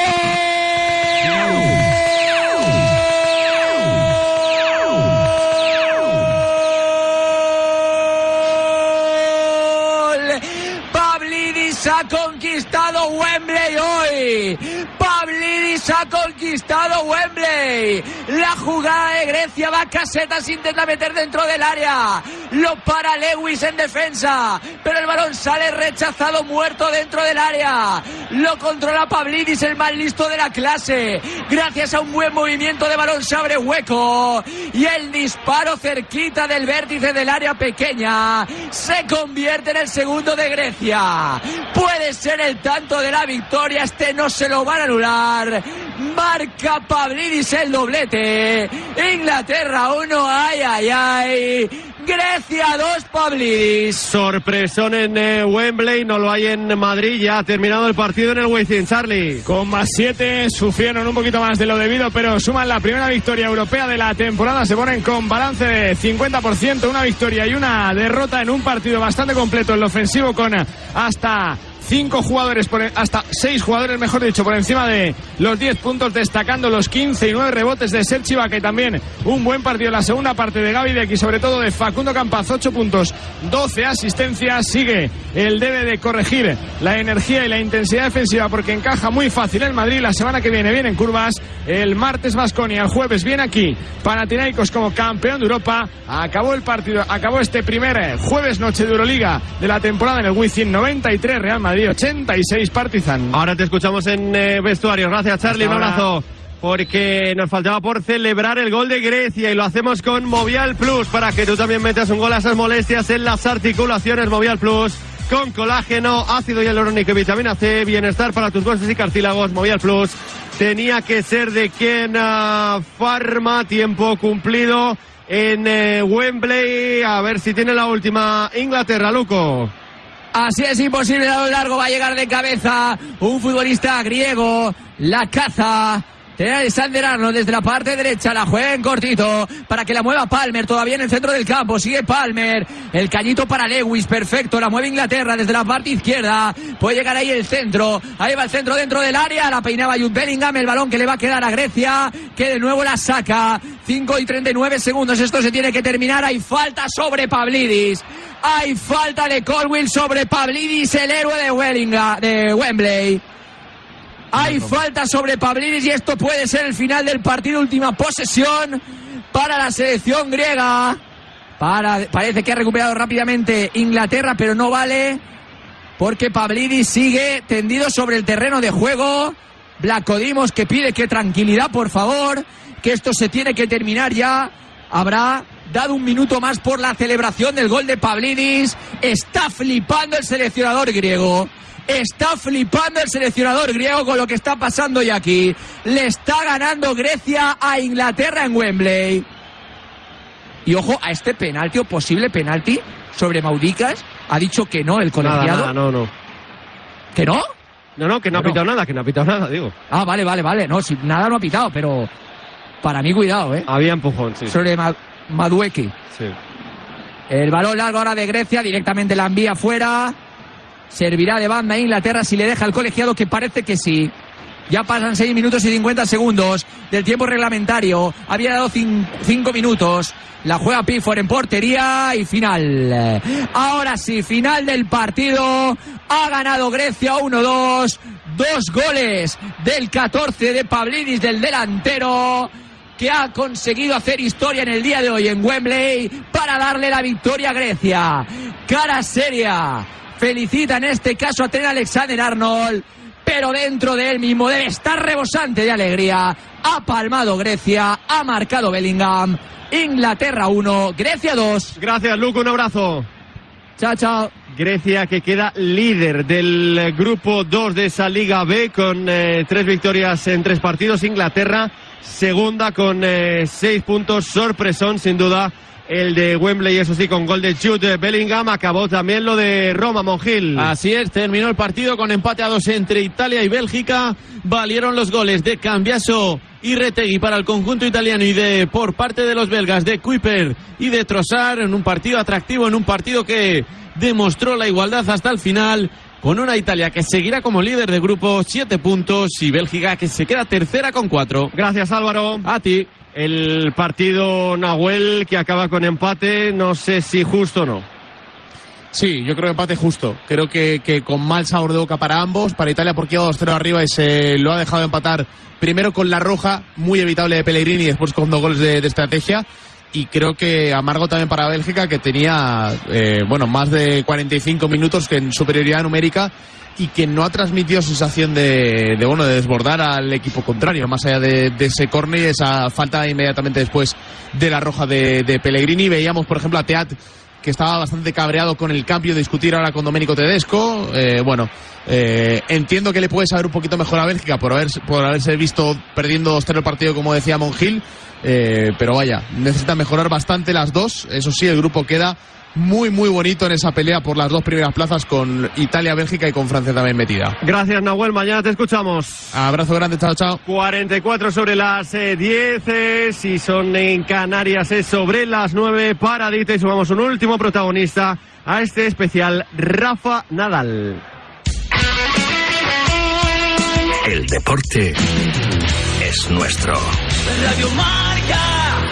Ha conquistado Wembley hoy. Pavlidis ha conquistado Wembley. La jugada de Grecia, Bakasetas intenta meter dentro del área. Lo para Lewis en defensa, pero el balón sale rechazado, muerto dentro del área. Lo controla Pavlidis, el más listo de la clase. Gracias a un buen movimiento de balón se abre hueco. Y el disparo cerquita del vértice del área pequeña se convierte en el segundo de Grecia. Puede ser el tanto de la victoria, este no se lo van a anular. Marca Pavlidis el doblete. Inglaterra 1, ay. Grecia 2, Pavlidis. Sorpresón en Wembley, no lo hay en Madrid. Ya ha terminado el partido en el Wizzing, Charlie. Con +7 sufrieron un poquito más de lo debido, pero suman la primera victoria europea de la temporada. Se ponen con balance de 50%, una victoria y una derrota en un partido bastante completo en lo ofensivo, con hasta 5 jugadores, hasta 6 jugadores, mejor dicho, por encima de los 10 puntos, destacando los 15 y 9 rebotes de Serge Ibaka, y también un buen partido en la segunda parte de Gavi Deck y sobre todo de Facundo Campaz, 8 puntos, 12 asistencias. Sigue el debe de corregir la energía y la intensidad defensiva, porque encaja muy fácil el Madrid. La semana que viene vienen curvas, el martes Baskonia, el jueves viene aquí Panathinaikos como campeón de Europa. Acabó el partido, acabó este primer jueves noche de Euroliga de la temporada en el Wizzing, 93 Real Madrid, 86 Partizan. Ahora te escuchamos en vestuario. Gracias, Charlie. Un abrazo. Porque nos faltaba por celebrar el gol de Grecia y lo hacemos con Movial Plus para que tú también metas un gol a esas molestias en las articulaciones. Movial Plus con colágeno, ácido hialurónico y vitamina C, bienestar para tus huesos y cartílagos. Movial Plus tenía que ser de Kena Pharma. Tiempo cumplido en Wembley. A ver si tiene la última Inglaterra, Luco. Así es, imposible, a lo largo va a llegar de cabeza un futbolista griego, la caza. Alexander Arnold desde la parte derecha, la juega en cortito para que la mueva Palmer, todavía en el centro del campo, sigue Palmer, el cañito para Lewis, perfecto, la mueve Inglaterra desde la parte izquierda, puede llegar ahí el centro, ahí va el centro dentro del área, la peinaba Jude Bellingham, el balón que le va a quedar a Grecia, que de nuevo la saca, 5 y 39 segundos, esto se tiene que terminar, hay falta sobre Pavlidis, hay falta de Colwill sobre Pavlidis, el héroe de Wembley. Hay falta sobre Pavlidis y esto puede ser el final del partido. Última posesión para la selección griega. Parece que ha recuperado rápidamente Inglaterra, pero no vale porque Pavlidis sigue tendido sobre el terreno de juego. Vlatko Dimos que pide que tranquilidad, por favor, que esto se tiene que terminar ya. Habrá dado un minuto más por la celebración del gol de Pavlidis. Está flipando el seleccionador griego. Está flipando el seleccionador griego con lo que está pasando ya aquí. Le está ganando Grecia a Inglaterra en Wembley. Y ojo a este penalti o posible penalti sobre Maudicas. Ha dicho que no el colegiado. No. ¿Que no? No, que no ha pitado nada, digo. Ah, vale. No, si nada no ha pitado, pero para mí cuidado, ¿eh? Había empujón, sí. Sobre Madueke. Sí. El balón largo ahora de Grecia, directamente la envía fuera. Servirá de banda a Inglaterra si le deja el colegiado, que parece que sí. Ya pasan 6 minutos y 50 segundos del tiempo reglamentario. Había dado 5 minutos. La juega Pickford en portería y final. Ahora sí, final del partido. Ha ganado Grecia 1-2. 2 goles del 14 de Pavlidis, del delantero, que ha conseguido hacer historia en el día de hoy en Wembley para darle la victoria a Grecia. Cara seria. Felicita en este caso a Trent Alexander-Arnold, pero dentro de él mismo debe estar rebosante de alegría. ha palmado Grecia, ha marcado Bellingham. Inglaterra 1, Grecia 2. Gracias, Luke, un abrazo. Chao, chao. Grecia, que queda líder del grupo 2 de esa Liga B con 3 victorias en 3 partidos. Inglaterra segunda con 6 puntos. Sorpresón, sin duda, el de Wembley, eso sí, con gol de Jude Bellingham. Acabó también lo de Roma, Monjil. Así es, terminó el partido con empate a 2 entre Italia y Bélgica. Valieron los goles de Cambiaso y Retegui para el conjunto italiano y por parte de los belgas de Kuiper y de Trossard, en un partido atractivo, en un partido que demostró la igualdad hasta el final, con una Italia que seguirá como líder de grupo, 7 puntos, y Bélgica que se queda tercera con 4. Gracias, Álvaro. A ti. El partido, Nahuel, que acaba con empate, no sé si justo o no. Sí, yo creo que empate justo. Creo que con mal sabor de boca para ambos. Para Italia, porque iba 2-0 arriba y se lo ha dejado empatar primero con la roja, muy evitable de Pellegrini, y después con 2 goles de estrategia. Y creo que amargo también para Bélgica, que tenía más de 45 minutos en superioridad numérica y que no ha transmitido sensación de desbordar al equipo contrario, más allá de ese córner y esa falta inmediatamente después de la roja de Pellegrini. Veíamos, por ejemplo, a Teat, que estaba bastante cabreado con el cambio de discutir ahora con Domenico Tedesco. Entiendo que le puede saber un poquito mejor a Bélgica por haberse visto perdiendo 2-0 el partido, como decía Monjil, pero vaya, necesitan mejorar bastante las dos. Eso sí, el grupo queda muy muy bonito en esa pelea por las 2 primeras plazas, con Italia, Bélgica y con Francia también metida. Gracias, Nahuel, mañana te escuchamos. Abrazo grande, chao, chao. 44 sobre las 10, si son en Canarias es sobre las 9, paradita, y sumamos un último protagonista a este especial, Rafa Nadal. El deporte es nuestro. Radio Marca.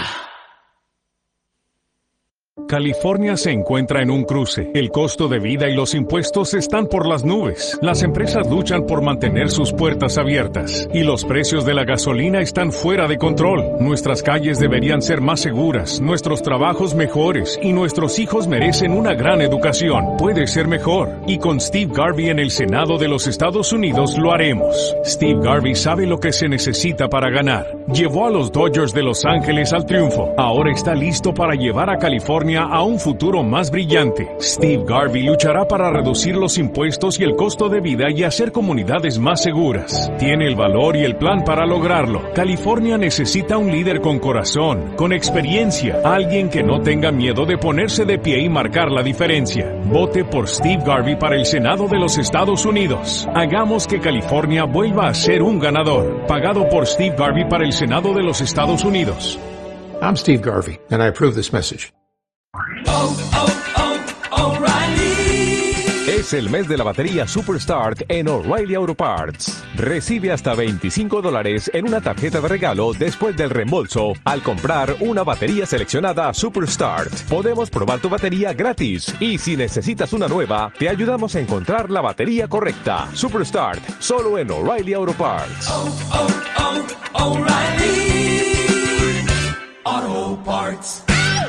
California se encuentra en un cruce. El costo de vida y los impuestos están por las nubes. Las empresas luchan por mantener sus puertas abiertas. Y los precios de la gasolina están fuera de control. Nuestras calles deberían ser más seguras, nuestros trabajos mejores, y nuestros hijos merecen una gran educación. Puede ser mejor. Y con Steve Garvey en el Senado de los Estados Unidos lo haremos. Steve Garvey sabe lo que se necesita para ganar. Llevó a los Dodgers de Los Ángeles al triunfo. Ahora está listo para llevar a California a un futuro más brillante. Steve Garvey luchará para reducir los impuestos y el costo de vida y hacer comunidades más seguras. Tiene el valor y el plan para lograrlo. California necesita un líder con corazón, con experiencia, alguien que no tenga miedo de ponerse de pie y marcar la diferencia. Vote por Steve Garvey para el Senado de los Estados Unidos. Hagamos que California vuelva a ser un ganador. Pagado por Steve Garvey para el Senado de los Estados Unidos. I'm Steve Garvey, and I approve this message. Es el mes de la batería Superstart en O'Reilly Auto Parts. Recibe hasta $25 en una tarjeta de regalo después del reembolso al comprar una batería seleccionada Superstart. Podemos probar tu batería gratis y si necesitas una nueva, te ayudamos a encontrar la batería correcta. Superstart, solo en O'Reilly Auto Parts. O'Reilly Auto Parts.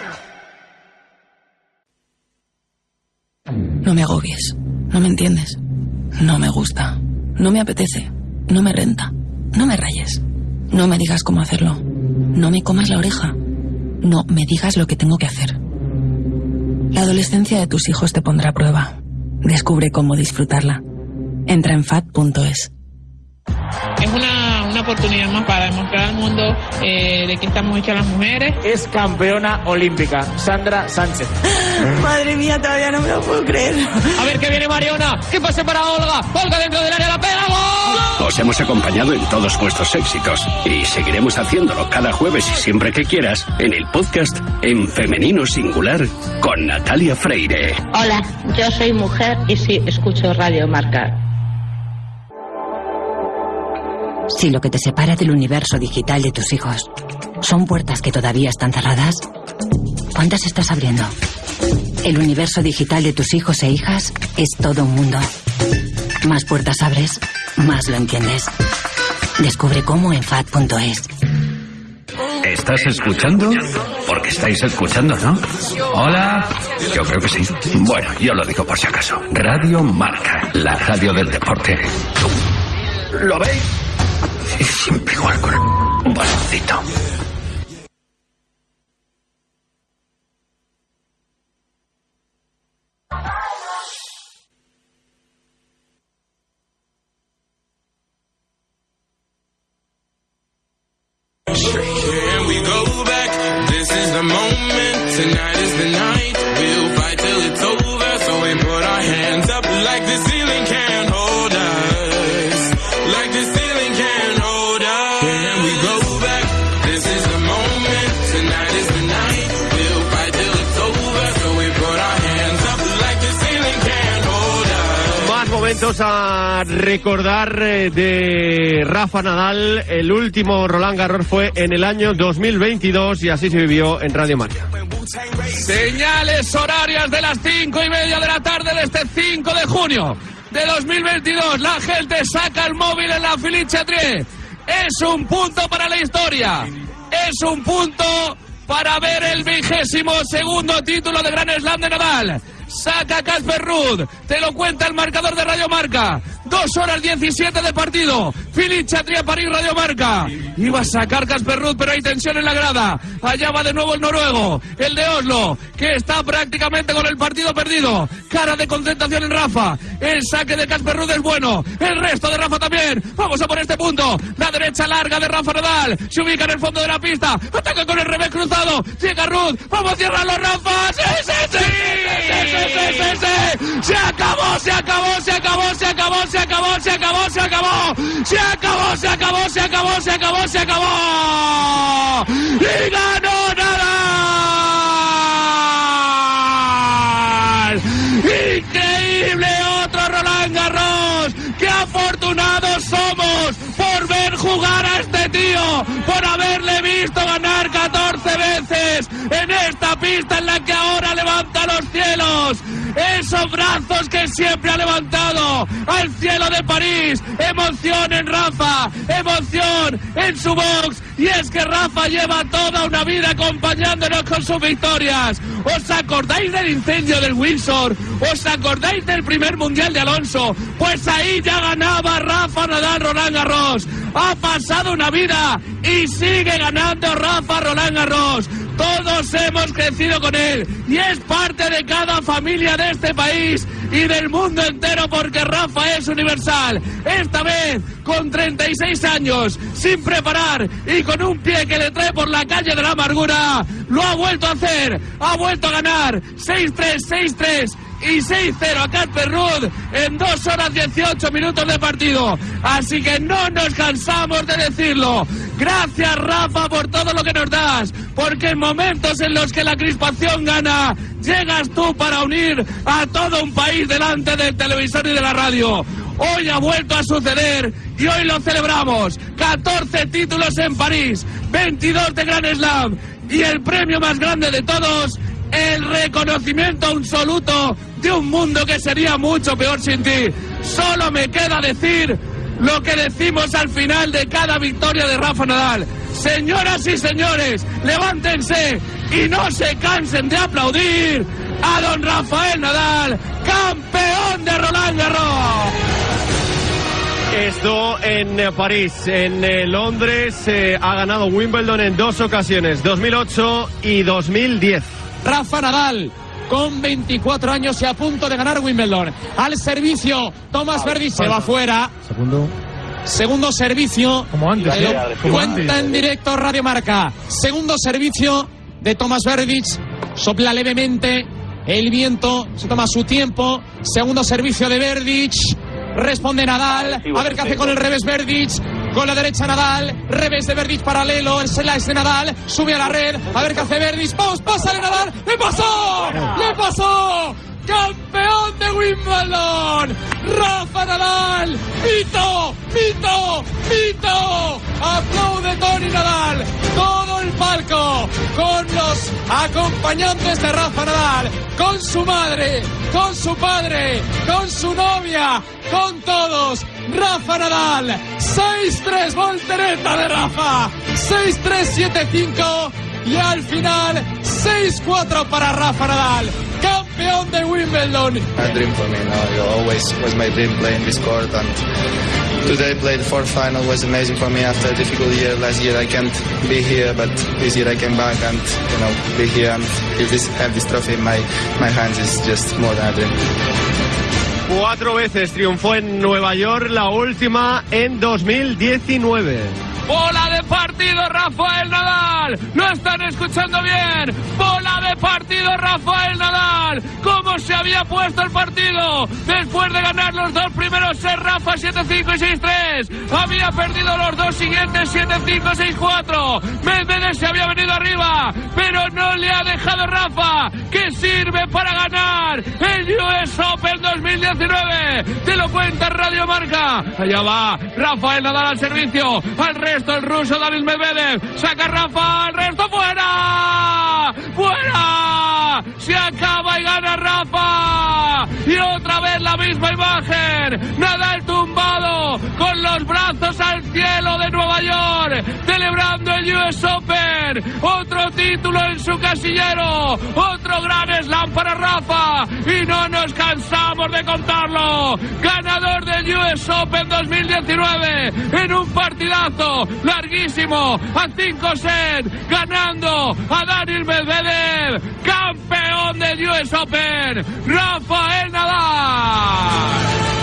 No me agobies, no me entiendes, no me gusta, no me apetece, no me renta, no me rayes, no me digas cómo hacerlo, no me comas la oreja, no me digas lo que tengo que hacer. La adolescencia de tus hijos te pondrá a prueba. Descubre cómo disfrutarla. Entra en fat.es. Es una oportunidad más para demostrar al mundo de qué estamos hechas las mujeres. Es campeona olímpica, Sandra Sánchez. Madre mía, todavía no me lo puedo creer. A ver, que viene Mariona. ¿Qué pase para Olga? Olga dentro del área, la pega. ¡Gol! Os hemos acompañado en todos vuestros éxitos y seguiremos haciéndolo cada jueves y siempre que quieras en el podcast En Femenino Singular con Natalia Freire. Hola, yo soy mujer y sí, escucho Radio Marca. Si lo que te separa del universo digital de tus hijos son puertas que todavía están cerradas, ¿cuántas estás abriendo? El universo digital de tus hijos e hijas es todo un mundo. Más puertas abres, más lo entiendes. Descubre cómo en FAT.es. ¿Estás escuchando? Porque estáis escuchando, ¿no? Hola. Yo creo que sí. Bueno, yo lo digo por si acaso. Radio Marca, la radio del deporte. ¿Lo veis? Es siempre igual con el... baloncito. Can we go back? This is the moment. Tonight is the night. We'll fight till it's over. So we put our hands up like the ceiling can't hold us. Like the ceiling can't hold us. Can we go back? This is the moment. Tonight is the night. We'll fight till it's over. So we put our hands up like the ceiling can't hold us. Más momentos a recordar de Rafa Nadal. El último Roland Garros fue en el año 2022 y así se vivió en Radio Marca. Señales horarias de las 5:30 de la tarde de este 5 de junio de 2022. La gente saca el móvil en la Philippe Chatrier. Es un punto para la historia. Es un punto para ver el 22º título de Grand Slam de Nadal. Saca Casper Ruud, te lo cuenta el marcador de Radio Marca. 2 horas 17 de partido. Philippe Chatrier, París, Radio Marca. Iba a sacar Casper Ruud, pero hay tensión en la grada. Allá va de nuevo el noruego, el de Oslo, que está prácticamente con el partido perdido. Cara de concentración en Rafa. El saque de Casper Ruud es bueno. El resto de Rafa también. Vamos a por este punto. La derecha larga de Rafa Nadal. Se ubica en el fondo de la pista. Ataca con el revés cruzado. Llega Ruud. Vamos a cerrarlo, Rafa. ¡Sí, sí, sí! Se acabó, se acabó, se acabó, se acabó, se acabó, se acabó, se acabó, se acabó, se acabó, se acabó, se acabó, se acabó. Y ganó Nadal. Increíble, otro Roland Garros. Qué afortunados somos por ver jugar a este tío, por haberle visto ganar 14 veces en esta pista en la que ahora levanta los cielos. Esos brazos que siempre ha levantado al cielo de París. Emoción en Rafa, emoción en su box. Y es que Rafa lleva toda una vida acompañándonos con sus victorias. ¿Os acordáis del incendio del Windsor? ¿Os acordáis del primer mundial de Alonso? Pues ahí ya ganaba Rafa Nadal Roland Garros. Ha pasado una vida y sigue ganando Rafa Roland Garros. Todos hemos crecido con él y es parte de cada familia de este país y del mundo entero porque Rafa es universal. Esta vez con 36 años, sin preparar y con un pie que le trae por la calle de la amargura, lo ha vuelto a hacer, ha vuelto a ganar 6-3, 6-3 y 6-0 a Casper Ruud en 2 horas 18 minutos de partido. Así que no nos cansamos de decirlo. Gracias, Rafa, por todo lo que nos das, porque en momentos en los que la crispación gana, llegas tú para unir a todo un país delante del televisor y de la radio. Hoy ha vuelto a suceder y hoy lo celebramos. 14 títulos en París, 22 de Grand Slam y el premio más grande de todos, el reconocimiento absoluto de un mundo que sería mucho peor sin ti. Solo me queda decir lo que decimos al final de cada victoria de Rafa Nadal. Señoras y señores, levántense y no se cansen de aplaudir a don Rafael Nadal, campeón de Roland Garros. Esto en París, en Londres, ha ganado Wimbledon en 2 ocasiones, 2008 y 2010. Rafa Nadal, con 24 años y a punto de ganar Wimbledon. Al servicio, Thomas Berdych se va fuera. Segundo servicio. Como antes. Cuenta en directo Radio Marca. Segundo servicio de Thomas Berdych. Sopla levemente. El viento se toma su tiempo. Segundo servicio de Berdych. Responde Nadal. A ver qué hace con el revés Berdych. Con la derecha Nadal, revés de Berdych paralelo, el slice de Nadal, sube a la red, a ver qué hace Berdych, vamos, pásale Nadal, ¡le pasó! ¡Le pasó! ¡Campeón de Wimbledon! ¡Rafa Nadal! ¡Mito! ¡Mito! ¡Mito! ¡Aplaude Tony Nadal! Todo el palco con los acompañantes de Rafa Nadal, con su madre, con su padre, con su novia, con todos. Rafa Nadal, 6-3, voltereta de Rafa, 6-3, 7-5 y al final 6-4 para Rafa Nadal, campeón de Wimbledon. A dream for me now. It always was my dream playing this court, and today play the fourth final was amazing for me after a difficult year. Last year I can't be here, but this year I came back and be here and have this trophy in my hands is just more than a dream. 4 veces triunfó en Nueva York, la última en 2019. Bola de partido, Rafael Nadal. Lo están escuchando bien. Bola de partido, Rafael Nadal. ¿Cómo se había puesto el partido? Después de ganar los 2 primeros sets, Rafa 7-5 y 6-3. Había perdido los 2 siguientes 7-5, 6-4. Medvedev se había venido arriba, pero no le ha dejado Rafa, que sirve para ganar el US Open 2019. Te lo cuenta Radio Marca. Allá va Rafael Nadal al servicio. Al resto el ruso Daniil Medvedev. Saca Rafa, el resto fuera. ¡Fuera! Se acaba y gana Rafa. Y otra vez la misma imagen. Nadal tumbado con los brazos al cielo de Nueva York, celebrando el US Open. Otro título en su casillero. Otro gran slam para Rafa. Y no nos cansamos de contarlo. Ganador del US Open 2019 en un partidazo larguísimo a 5 sets, ganando a Daniil Medvedev, campeón del US Open, Rafael Nadal.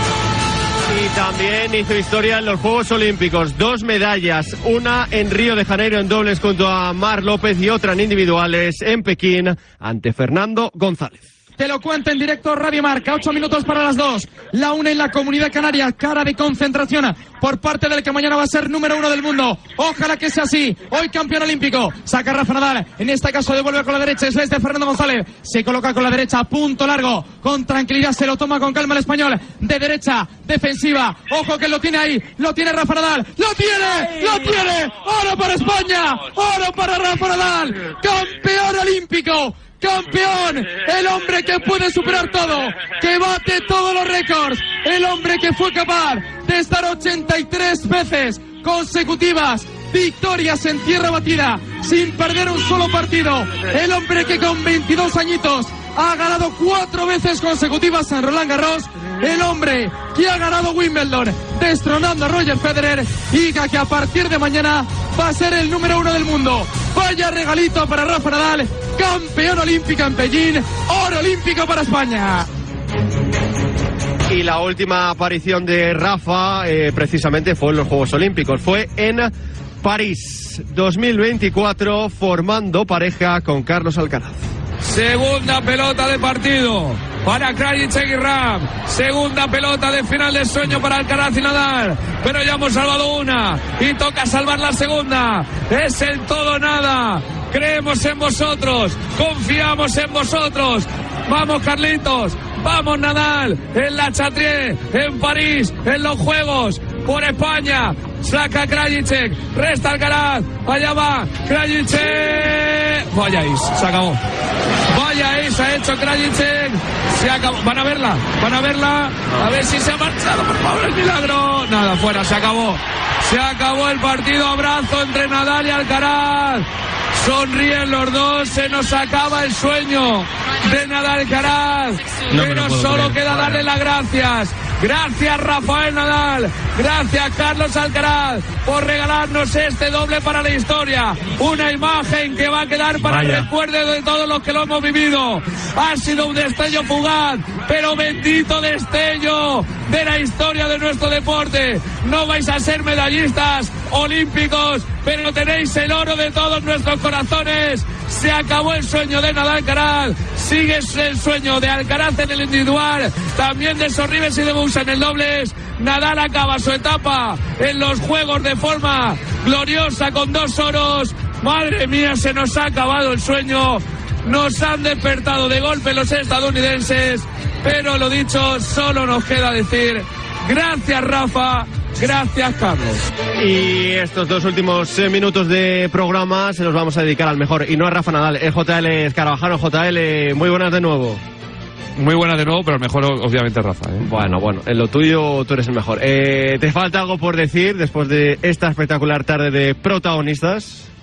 Y también hizo historia en los Juegos Olímpicos, 2 medallas, una en Río de Janeiro en dobles junto a Marc López y otra en individuales en Pekín ante Fernando González. Te lo cuenta en directo Radio Marca, 8 minutos para las 2. La una en la Comunidad Canaria, cara de concentración por parte del que mañana va a ser número 1 del mundo. Ojalá que sea así. Hoy campeón olímpico. Saca Rafa Nadal. En este caso devuelve con la derecha. Es de Fernando González. Se coloca con la derecha. Punto largo. Con tranquilidad. Se lo toma con calma el español. De derecha. Defensiva. Ojo que lo tiene ahí. Lo tiene Rafa Nadal. ¡Lo tiene! ¡Lo tiene! ¡Oro para España! ¡Oro para Rafa Nadal! ¡Campeón olímpico! ¡Campeón! El hombre que puede superar todo, que bate todos los récords, el hombre que fue capaz de estar 83 veces consecutivas, victorias en tierra batida, sin perder un solo partido, el hombre que con 22 añitos ha ganado 4 veces consecutivas en Roland Garros, el hombre que ha ganado Wimbledon destronando a Roger Federer y que a partir de mañana va a ser el número 1 del mundo. Vaya regalito para Rafa Nadal, campeón olímpico en Pekín, oro olímpico para España. Y la última aparición de Rafa precisamente fue en los Juegos Olímpicos, fue en París 2024 formando pareja con Carlos Alcaraz. Segunda pelota de partido para Krajicek y Ram. Segunda pelota de final de sueño para Alcaraz y Nadal. Pero ya hemos salvado una y toca salvar la segunda. Es el todo o nada. Creemos en vosotros, confiamos en vosotros. Vamos Carlitos, vamos Nadal, en la Chatrier, en París, en los Juegos, por España. Saca Krajicek, resta Alcaraz, allá va Krajicek. Vaya is, se acabó. Vaya is, ha hecho Krajicek. Se acabó. Van a verla. A ver si se ha marchado, por favor, el milagro. Nada, fuera, se acabó. Se acabó el partido, abrazo entre Nadal y Alcaraz. Sonríen los dos, se nos acaba el sueño de Nadal Alcaraz, pero solo queda darle las gracias. Gracias Rafael Nadal, gracias Carlos Alcaraz por regalarnos este doble para la historia. Una imagen que va a quedar para el recuerdo de todos los que lo hemos vivido. Ha sido un destello fugaz, pero bendito destello de la historia de nuestro deporte. No vais a ser medallistas olímpicos, pero tenéis el oro de todos nuestros corazones. Se acabó el sueño de Nadal Alcaraz, sigue el sueño de Alcaraz en el individual, también de Sorribes y de Busa en el dobles. Nadal acaba su etapa en los Juegos de forma gloriosa con 2 oros. Madre mía, se nos ha acabado el sueño, nos han despertado de golpe los estadounidenses, pero lo dicho, solo nos queda decir gracias Rafa. Gracias, Carlos. Y estos 2 últimos minutos de programa se los vamos a dedicar al mejor, y no a Rafa Nadal, el JL Escarabajano. JL, muy buenas de nuevo. Muy buenas de nuevo, pero el mejor obviamente Rafa. Bueno, en lo tuyo tú eres el mejor. ¿Te falta algo por decir después de esta espectacular tarde de protagonistas?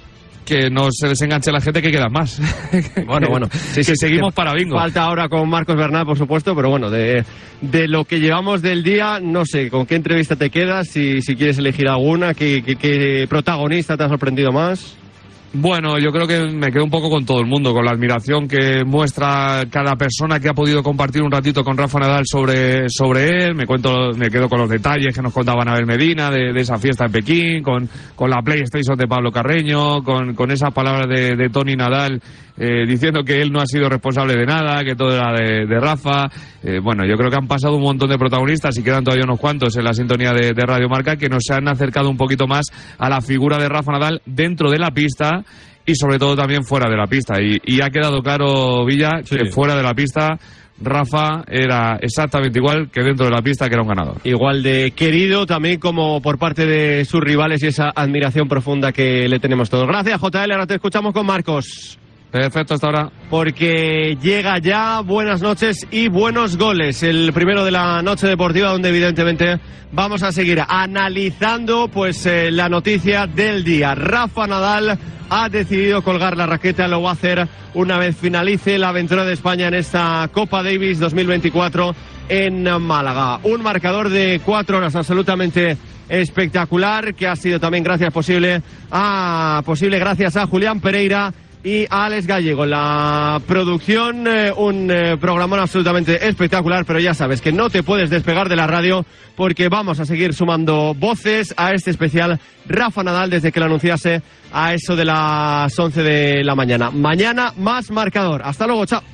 que no se desenganche la gente, que queda más. Bueno. Sí, seguimos para bingo. Falta ahora con Marcos Bernat, por supuesto, pero bueno, de lo que llevamos del día, no sé, ¿con qué entrevista te quedas? Si quieres elegir alguna, ¿qué protagonista te ha sorprendido más? Bueno, yo creo que me quedo un poco con todo el mundo, con la admiración que muestra cada persona que ha podido compartir un ratito con Rafa Nadal sobre él. Me quedo con los detalles que nos contaba Anabel Medina de esa fiesta en Pekín, con la PlayStation de Pablo Carreño, con esas palabras de Tony Nadal diciendo que él no ha sido responsable de nada, que todo era de Rafa. Bueno, yo creo que han pasado un montón de protagonistas y quedan todavía unos cuantos en la sintonía de Radio Marca que nos han acercado un poquito más a la figura de Rafa Nadal dentro de la pista y sobre todo también fuera de la pista. Y ha quedado claro, Villa, que fuera de la pista Rafa era exactamente igual que dentro de la pista, que era un ganador. Igual de querido también como por parte de sus rivales y esa admiración profunda que le tenemos todos. Gracias, JL. Ahora te escuchamos con Marcos. Perfecto, hasta ahora. Porque llega ya buenas noches y buenos goles. El primero de la noche deportiva, donde evidentemente vamos a seguir analizando pues la noticia del día. Rafa Nadal ha decidido colgar la raqueta, lo va a hacer una vez finalice la aventura de España en esta Copa Davis 2024 en Málaga. Un marcador de 4 horas absolutamente espectacular, que ha sido también posible gracias a Julián Pereira y a Alex Gallego. La producción, un programón absolutamente espectacular, pero ya sabes que no te puedes despegar de la radio porque vamos a seguir sumando voces a este especial Rafa Nadal desde que lo anunciase a eso de las 11 de la mañana. Mañana más marcador. Hasta luego, chao.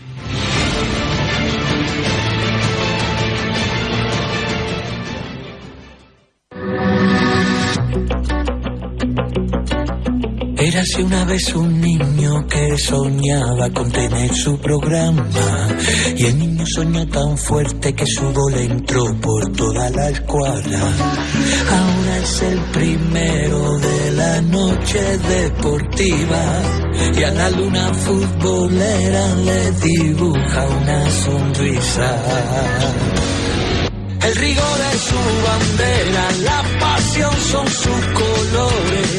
Érase una vez un niño que soñaba con tener su programa, y el niño soñó tan fuerte que su gol entró por toda la escuadra. Ahora es el primero de la noche deportiva y a la luna futbolera le dibuja una sonrisa. El rigor es su bandera, la pasión son sus colores.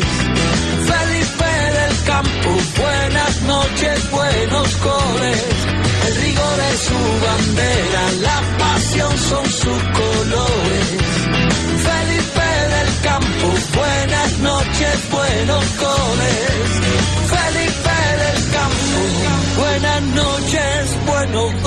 Campo, buenas noches, buenos goles. El rigor es su bandera, la pasión son sus colores. Felipe del Campo, buenas noches, buenos goles. Felipe del Campo, buenas noches, buenos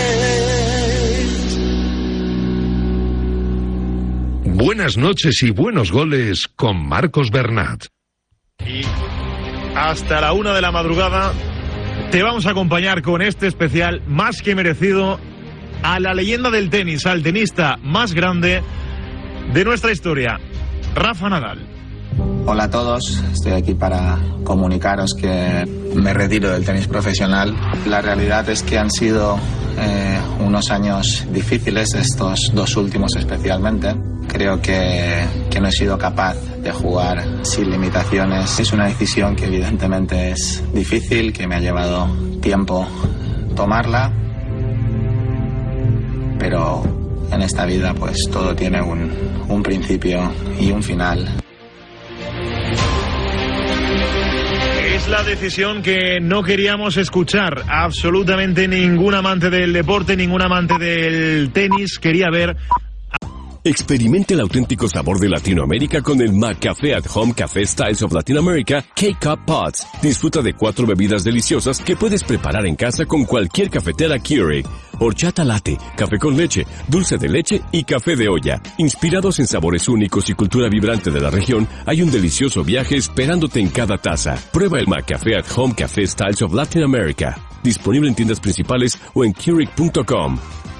goles. Buenas noches y buenos goles con Marcos Bernat. Y hasta la 1 de la madrugada te vamos a acompañar con este especial más que merecido a la leyenda del tenis, al tenista más grande de nuestra historia, Rafa Nadal. Hola a todos, estoy aquí para comunicaros que me retiro del tenis profesional. La realidad es que han sido unos años difíciles, estos dos últimos especialmente. Creo que no he sido capaz de jugar sin limitaciones. Es una decisión que evidentemente es difícil, que me ha llevado tiempo tomarla, pero en esta vida pues todo tiene un principio y un final. Es la decisión que no queríamos escuchar. Absolutamente ningún amante del deporte, ningún amante del tenis quería ver. Experimente el auténtico sabor de Latinoamérica con el McCafé at Home Café Styles of Latin America K-Cup Pods. Disfruta de 4 bebidas deliciosas que puedes preparar en casa con cualquier cafetera Keurig. Horchata latte, café con leche, dulce de leche y café de olla. Inspirados en sabores únicos y cultura vibrante de la región, hay un delicioso viaje esperándote en cada taza. Prueba el McCafé at Home Café Styles of Latin America. Disponible en tiendas principales o en Keurig.com.